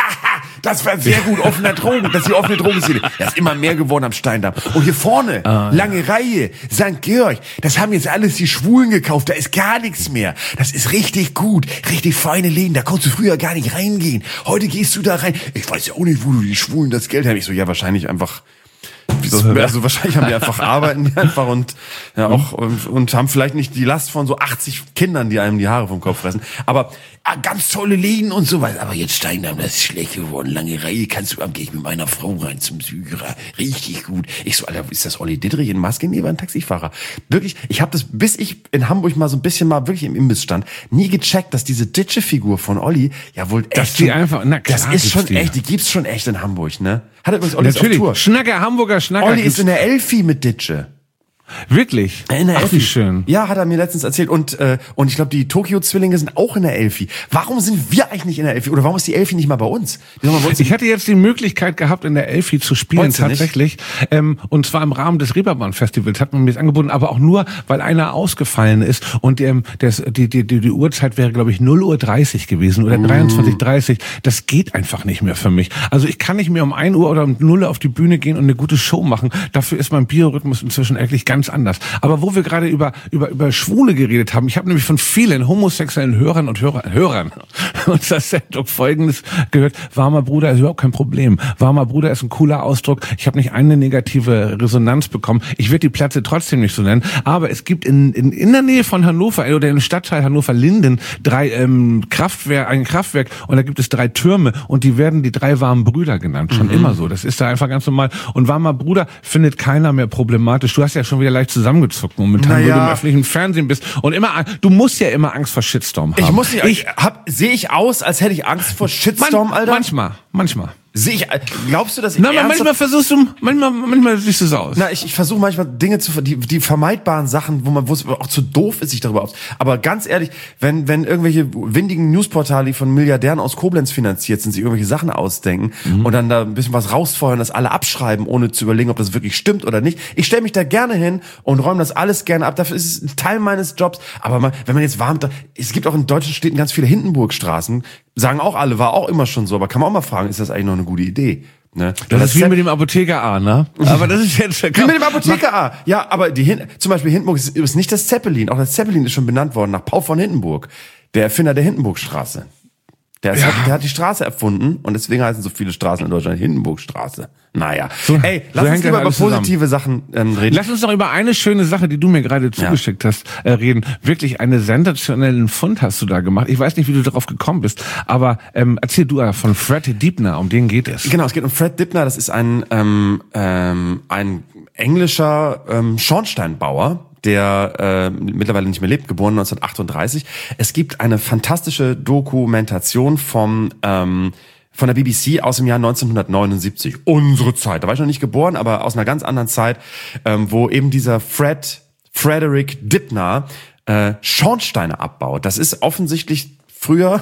Das war sehr gut, offener Drogen, das ist die offene Drogenszene. Das ist immer mehr geworden am Steindamm. Und hier vorne, Ah, lange Reihe, Sankt Georg, das haben jetzt alles die Schwulen gekauft, da ist gar nichts mehr. Das ist richtig gut, richtig feine Läden, da konntest du früher gar nicht reingehen. Heute gehst du da rein. Ich weiß ja auch nicht, wo du die Schwulen das Geld haben. Ich so, ja, wahrscheinlich einfach... Also wahrscheinlich haben die einfach arbeiten die einfach und ja auch und, und haben vielleicht nicht die Last von so achtzig Kindern, die einem die Haare vom Kopf fressen. Aber ah, ganz tolle Läden und so weiter. Aber jetzt Steindamm, das ist schlecht geworden. Lange Reihe, kannst du am gehe ich mit meiner Frau rein zum Sügerer. Richtig gut. Ich so, Alter, ist das Olli Dittrich in Maske? Nee, war ein Taxifahrer. Wirklich, ich habe das, bis ich in Hamburg mal so ein bisschen mal wirklich im Imbiss stand, nie gecheckt, dass diese Ditsche-Figur von Olli ja wohl echt Dass die schon, einfach, na klar, das ist gibt's schon die. echt, die gibt's schon echt in Hamburg, ne? Hat übrigens Olli auf Natürlich. Tour. Schnacker, Hamburger Schnacker. Olli ist gibt's- in der Elfi mit Ditsche. Wirklich? In der Ach, Elfi. wie schön. Ja, hat er mir letztens erzählt. Und äh, und ich glaube, die Tokio-Zwillinge sind auch in der Elfi. Warum sind wir eigentlich nicht in der Elfi? Oder warum ist die Elfi nicht mal bei uns? Die sind mal bei uns. Ich hatte jetzt die Möglichkeit gehabt, in der Elfi zu spielen, Wolltest du nicht? tatsächlich. Ähm, und zwar im Rahmen des Reeperbahn-Festivals hat man mir das angeboten, aber auch nur, weil einer ausgefallen ist. Und ähm, das, die, die, die, die Uhrzeit wäre, glaube ich, null Uhr dreißig gewesen oder dreiundzwanzig Uhr dreißig. Das geht einfach nicht mehr für mich. Also ich kann nicht mehr um ein Uhr oder um null Uhr auf die Bühne gehen und eine gute Show machen. Dafür ist mein Biorhythmus inzwischen eigentlich ganz anders. Aber wo wir gerade über, über, über Schwule geredet haben, ich habe nämlich von vielen homosexuellen Hörern und Hörer, Hörern unserer Sendung Folgendes gehört: Warmer Bruder ist überhaupt kein Problem. Warmer Bruder ist ein cooler Ausdruck. Ich habe nicht eine negative Resonanz bekommen. Ich werde die Plätze trotzdem nicht so nennen. Aber es gibt in, in, in der Nähe von Hannover oder im Stadtteil Hannover-Linden drei ähm, Kraftwerk, ein Kraftwerk, und da gibt es drei Türme und die werden die drei warmen Brüder genannt. Schon immer so. Das ist da einfach ganz normal. Und warmer Bruder findet keiner mehr problematisch. Du hast ja schon wieder leicht zusammengezuckt momentan, Naja. wo du im öffentlichen Fernsehen bist. Und immer, du musst ja immer Angst vor Shitstorm haben. ich muss nicht, ich, ich hab, sehe ich aus, als hätte ich Angst vor Shitstorm, man, Alter? Manchmal, manchmal. Sehe ich, glaubst du, dass ich Na, aber ernsthaft- manchmal versuchst du, manchmal, manchmal siehst du es aus. Na, ich, ich versuche manchmal Dinge zu, die, die vermeidbaren Sachen, wo man, wo es auch zu doof ist, sich darüber aus. Aber ganz ehrlich, wenn, wenn irgendwelche windigen Newsportale, die von Milliardären aus Koblenz finanziert sind, sich irgendwelche Sachen ausdenken Mhm. und dann da ein bisschen was rausfeuern, das alle abschreiben, ohne zu überlegen, ob das wirklich stimmt oder nicht. Ich stelle mich da gerne hin und räume das alles gerne ab. Dafür ist es ein Teil meines Jobs. Aber man, wenn man jetzt warm, da, es gibt auch in deutschen Städten ganz viele Hindenburgstraßen. Sagen auch alle, war auch immer schon so. Aber kann man auch mal fragen, ist das eigentlich noch eine gute Idee? Ne? Das ist wie mit dem Apotheker A, ne? Aber das ist jetzt... Wie mit dem Apotheker A. Ja, aber die Hin zum Beispiel Hindenburg ist, ist nicht das Zeppelin. Auch das Zeppelin ist schon benannt worden nach Paul von Hindenburg, der Erfinder der Hindenburgstraße. Der, ist, Ja. hat, der hat die Straße erfunden und deswegen heißen so viele Straßen in Deutschland Hindenburgstraße. Naja. So- Ey, so lass uns hängt lieber das über alles zusammen. positive Sachen ähm, reden. Lass uns noch über eine schöne Sache, die du mir gerade zugeschickt hast, äh, reden. Wirklich einen sensationellen Fund hast du da gemacht. Ich weiß nicht, wie du darauf gekommen bist, aber ähm, erzähl du äh, von Fred Diebner, um den geht es. Genau, es geht um Fred Diebner. Das ist ein ähm, ähm, ein englischer ähm, Schornsteinbauer, der äh, mittlerweile nicht mehr lebt, geboren neunzehnhundertachtunddreißig. Es gibt eine fantastische Dokumentation vom ähm, von der B B C aus dem Jahr neunzehnhundertneunundsiebzig. Unsere Zeit. Da war ich noch nicht geboren, aber aus einer ganz anderen Zeit, ähm, wo eben dieser Fred Frederick Diebner äh, Schornsteine abbaut. Das ist offensichtlich früher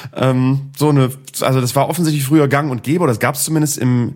Ähm, so eine, also das war offensichtlich früher gang und gäbe, oder das gab es zumindest im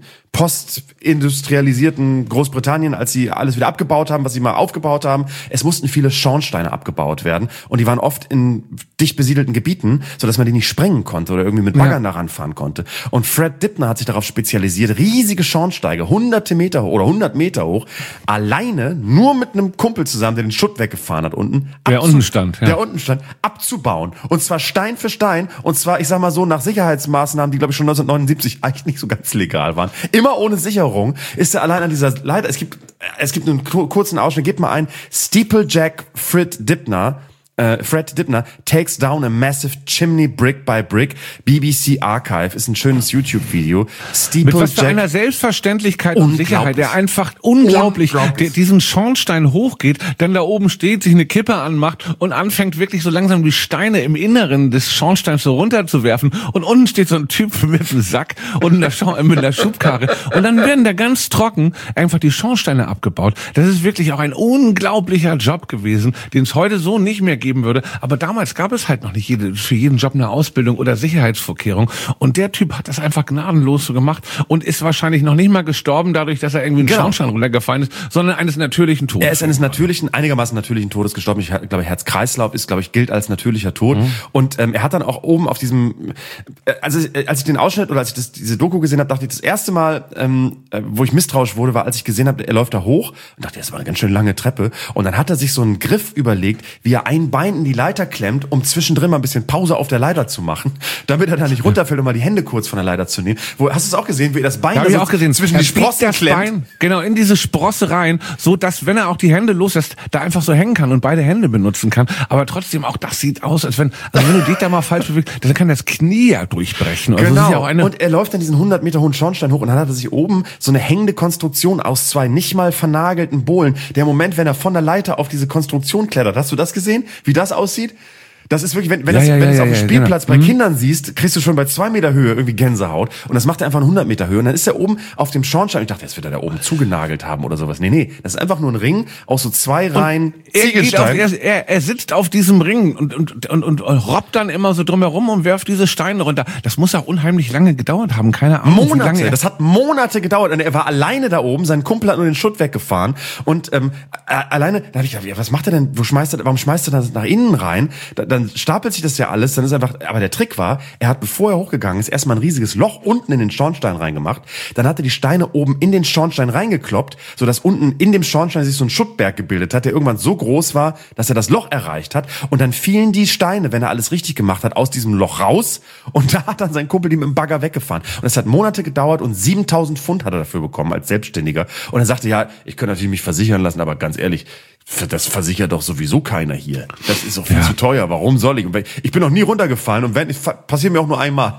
postindustrialisierten Großbritannien, als sie alles wieder abgebaut haben, was sie mal aufgebaut haben. Es mussten viele Schornsteine abgebaut werden und die waren oft in dicht besiedelten Gebieten, sodass man die nicht sprengen konnte oder irgendwie mit Baggern ja. daran fahren konnte. Und Fred Dibner hat sich darauf spezialisiert, riesige Schornsteige, hunderte Meter hoch oder hundert Meter hoch, alleine nur mit einem Kumpel zusammen, der den Schutt weggefahren hat unten. Der unten stand. Ja. Der unten stand, abzubauen. Und zwar Stein für Stein. Und zwar, ich sag mal so, nach Sicherheitsmaßnahmen, die glaube ich schon neunzehnhundertneunundsiebzig eigentlich nicht so ganz legal waren. Immer ohne Sicherung ist er allein an dieser Leiter. Es gibt, es gibt einen kurzen Ausschnitt. Gebt mal ein. Steeplejack Fred Dibner. Uh, Fred Dibner takes down a massive chimney brick by brick. B B C Archive ist ein schönes YouTube-Video. Mit was für einer Selbstverständlichkeit und Sicherheit, der einfach unglaublich, unglaublich. Der diesen Schornstein hochgeht, dann da oben steht, sich eine Kippe anmacht und anfängt wirklich so langsam die Steine im Inneren des Schornsteins so runterzuwerfen. Und unten steht so ein Typ mit einem Sack und einer Schor- mit einer Schubkarre. Und dann werden da ganz trocken einfach die Schornsteine abgebaut. Das ist wirklich auch ein unglaublicher Job gewesen, den es heute so nicht mehr gibt. Geben würde. Aber damals gab es halt noch nicht jede, für jeden Job eine Ausbildung oder Sicherheitsvorkehrung. Und der Typ hat das einfach gnadenlos so gemacht und ist wahrscheinlich noch nicht mal gestorben dadurch, dass er irgendwie einen genau. Schornstein runtergefallen ist, sondern eines natürlichen Todes. Er ist eines natürlichen, einigermaßen natürlichen Todes gestorben. Ich glaube, Herz-Kreislauf ist, glaube ich, gilt als natürlicher Tod. Mhm. Und ähm, er hat dann auch oben auf diesem, äh, also als ich den Ausschnitt oder als ich das, diese Doku gesehen habe, dachte ich, das erste Mal, ähm, wo ich misstrauisch wurde, war, als ich gesehen habe, er läuft da hoch und dachte, das war eine ganz schön lange Treppe. Und dann hat er sich so einen Griff überlegt, wie er ein Bein in die Leiter klemmt, um zwischendrin mal ein bisschen Pause auf der Leiter zu machen, damit er da nicht runterfällt, um mal die Hände kurz von der Leiter zu nehmen. Wo, hast du es auch gesehen, wie er das Bein da so auch gesehen. zwischen er die Sprossen das klemmt? Bein, genau, in diese Sprosse rein, so dass, wenn er auch die Hände loslässt, da einfach so hängen kann und beide Hände benutzen kann. Aber trotzdem, auch das sieht aus, als wenn, also wenn du dich da mal falsch bewegst, dann kann das Knie ja durchbrechen. Also genau. ist ja auch eine und er läuft dann diesen hundert Meter hohen Schornstein hoch und dann hat er sich oben so eine hängende Konstruktion aus zwei nicht mal vernagelten Bohlen. Der Moment, wenn er von der Leiter auf diese Konstruktion klettert, hast du das gesehen? Wie das aussieht? Das ist wirklich, wenn, wenn, ja, das, ja, wenn ja, du es auf ja, dem ja, Spielplatz genau. bei mhm. Kindern siehst, kriegst du schon bei zwei Meter Höhe irgendwie Gänsehaut. Und das macht er einfach in hundert Meter Höhe. Und dann ist er oben auf dem Schornstein. Ich dachte, jetzt wird er da oben zugenagelt haben oder sowas. Nee, nee. Das ist einfach nur ein Ring aus so zwei Reihen Ziegelsteinen. Er, er, er sitzt auf diesem Ring und, und, und, und robbt dann immer so drumherum und wirft diese Steine runter. Das muss auch unheimlich lange gedauert haben. Keine Ahnung, Monate. wie lange er Das hat Monate gedauert. Und er war alleine da oben. Sein Kumpel hat nur den Schutt weggefahren. Und ähm, alleine, da habe ich gedacht, was macht er denn? Wo schmeißt er, warum schmeißt er das nach innen rein? Da, dann stapelt sich das ja alles. Dann ist einfach, aber der Trick war, er hat, bevor er hochgegangen ist, erstmal ein riesiges Loch unten in den Schornstein reingemacht. Dann hat er die Steine oben in den Schornstein reingekloppt, sodass unten in dem Schornstein sich so ein Schuttberg gebildet hat, der irgendwann so groß war, dass er das Loch erreicht hat. Und dann fielen die Steine, wenn er alles richtig gemacht hat, aus diesem Loch raus. Und da hat dann sein Kumpel die mit dem Bagger weggefahren. Und es hat Monate gedauert und siebentausend Pfund hat er dafür bekommen als Selbstständiger. Und er sagte, ja, ich könnte natürlich mich versichern lassen, aber ganz ehrlich, das versichert doch sowieso keiner hier. Das ist doch viel ja. zu teuer. Warum soll ich? Ich bin noch nie runtergefallen und wenn, passiert mir auch nur einmal.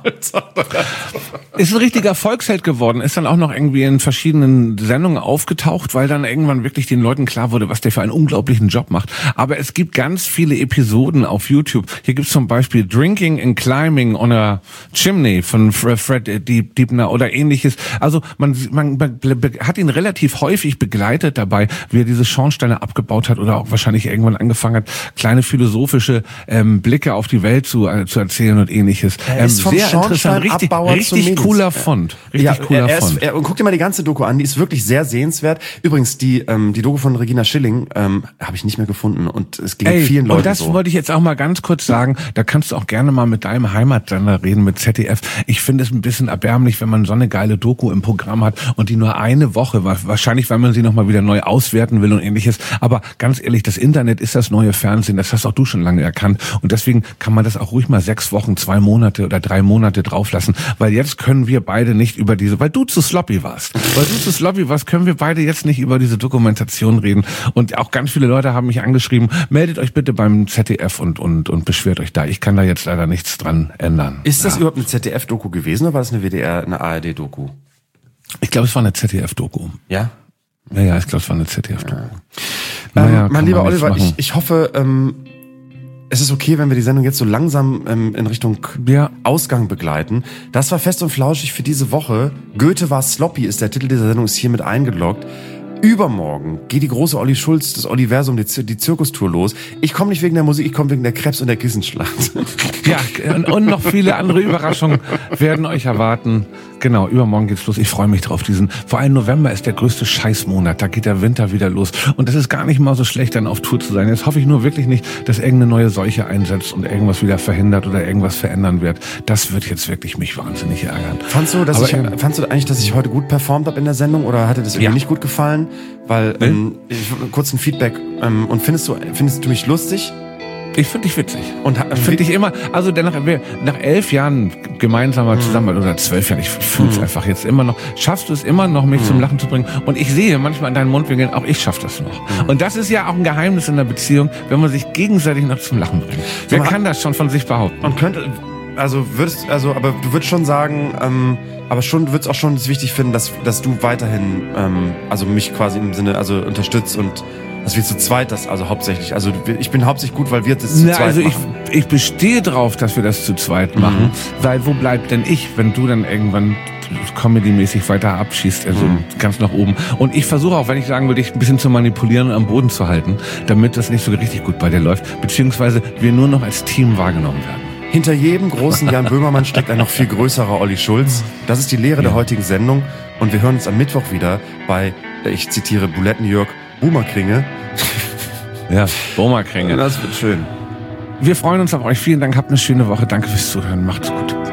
Ist ein richtiger Volksheld geworden. Ist dann auch noch irgendwie in verschiedenen Sendungen aufgetaucht, weil dann irgendwann wirklich den Leuten klar wurde, was der für einen unglaublichen Job macht. Aber es gibt ganz viele Episoden auf YouTube. Hier gibt's zum Beispiel Drinking and Climbing on a Chimney von Fred Dibner oder ähnliches. Also man, man hat ihn relativ häufig begleitet dabei, wie er diese Schornsteine abgebaut hat oder auch wahrscheinlich irgendwann angefangen hat, kleine philosophische ähm, Blicke auf die Welt zu, äh, zu erzählen und ähnliches. Ähm, sehr interessant, richtig, richtig cooler Font. Richtig ja, cooler er ist, Font. Er, und guck dir mal die ganze Doku an, die ist wirklich sehr sehenswert. Übrigens, die ähm, die Doku von Regina Schilling ähm, habe ich nicht mehr gefunden und es ging Ey, vielen Leuten und das so. wollte ich jetzt auch mal ganz kurz sagen, da kannst du auch gerne mal mit deinem Heimatsender reden, mit Z D F. Ich finde es ein bisschen erbärmlich, wenn man so eine geile Doku im Programm hat und die nur eine Woche, wahrscheinlich weil man sie nochmal wieder neu auswerten will und ähnliches, aber ganz ehrlich, das Internet ist das neue Fernsehen, das hast auch du schon lange erkannt und deswegen kann man das auch ruhig mal sechs Wochen, zwei Monate oder drei Monate drauflassen, weil jetzt können wir beide nicht über diese, weil du zu sloppy warst, weil du zu sloppy warst, können wir beide jetzt nicht über diese Dokumentation reden und auch ganz viele Leute haben mich angeschrieben, meldet euch bitte beim Z D F und und und beschwert euch da, ich kann da jetzt leider nichts dran ändern. Ist das ja. überhaupt eine Z D F-Doku gewesen oder war das eine W D R, eine A R D-Doku? Ich glaube, es war eine Z D F-Doku. Ja? Ja, ja, ich glaube, es war eine Z D F-Doku. Ja. Naja, ähm, mein lieber Oliver, ich, ich hoffe, ähm, es ist okay, wenn wir die Sendung jetzt so langsam ähm, in Richtung ja. Ausgang begleiten. Das war Fest und Flauschig für diese Woche. Goethe war sloppy ist der Titel dieser Sendung, ist hiermit eingeloggt. Übermorgen geht die große Olli Schulz, das Olliversum, die, Z- die Zirkustour los. Ich komme nicht wegen der Musik, ich komme wegen der Krebs- und der Kissenschlacht. Ja, und, und noch viele andere Überraschungen werden euch erwarten. Genau, übermorgen geht's los. Ich freue mich drauf. Diesen, vor allem November ist der größte Scheißmonat. Da geht der Winter wieder los. Und das ist gar nicht mal so schlecht, dann auf Tour zu sein. Jetzt hoffe ich nur wirklich nicht, dass irgendeine neue Seuche einsetzt und irgendwas wieder verhindert oder irgendwas verändern wird. Das wird jetzt wirklich mich wahnsinnig ärgern. Fandst du, dass Aber, ich, äh, fandst du eigentlich, dass ich heute gut performt habe in der Sendung oder hatte das irgendwie Ja. nicht gut gefallen? Weil, ähm, ich, kurz ein Feedback. Ähm, und findest du, findest du mich lustig? Ich finde dich witzig. Und Ich finde dich immer, also der nach, nach elf Jahren gemeinsamer Zusammenarbeit oder zwölf Jahren, ich fühle es einfach jetzt immer noch, schaffst du es immer noch, mich zum Lachen zu bringen. Und ich sehe manchmal an deinen Mundwinkeln, auch ich schaffe das noch. Und das ist ja auch ein Geheimnis in einer Beziehung, wenn man sich gegenseitig noch zum Lachen bringt. Wer mal- kann das schon von sich behaupten? Und könnte, also würdest, also, aber du würdest schon sagen, ähm, aber schon, du würdest auch schon es wichtig finden, dass, dass du weiterhin, ähm, also mich quasi im Sinne, also unterstützt und dass wir zu zweit das, also hauptsächlich, also ich bin hauptsächlich gut, weil wir das zu Na, zweit also ich, machen. ich bestehe drauf, dass wir das zu zweit machen, weil wo bleibt denn ich, wenn du dann irgendwann comedy-mäßig weiter abschießt, also ganz nach oben. Und ich versuche auch, wenn ich sagen will, dich ein bisschen zu manipulieren und am Boden zu halten, damit das nicht so richtig gut bei dir läuft, beziehungsweise wir nur noch als Team wahrgenommen werden. Hinter jedem großen Jan Böhmermann steckt ein noch viel größerer Olli Schulz. Das ist die Lehre der heutigen Sendung und wir hören uns am Mittwoch wieder bei, ich zitiere Bulettenjörg, Boomerkringe. Ja, Boma-Kringe. Das wird schön. Wir freuen uns auf euch. Vielen Dank, habt eine schöne Woche. Danke fürs Zuhören. Macht's gut.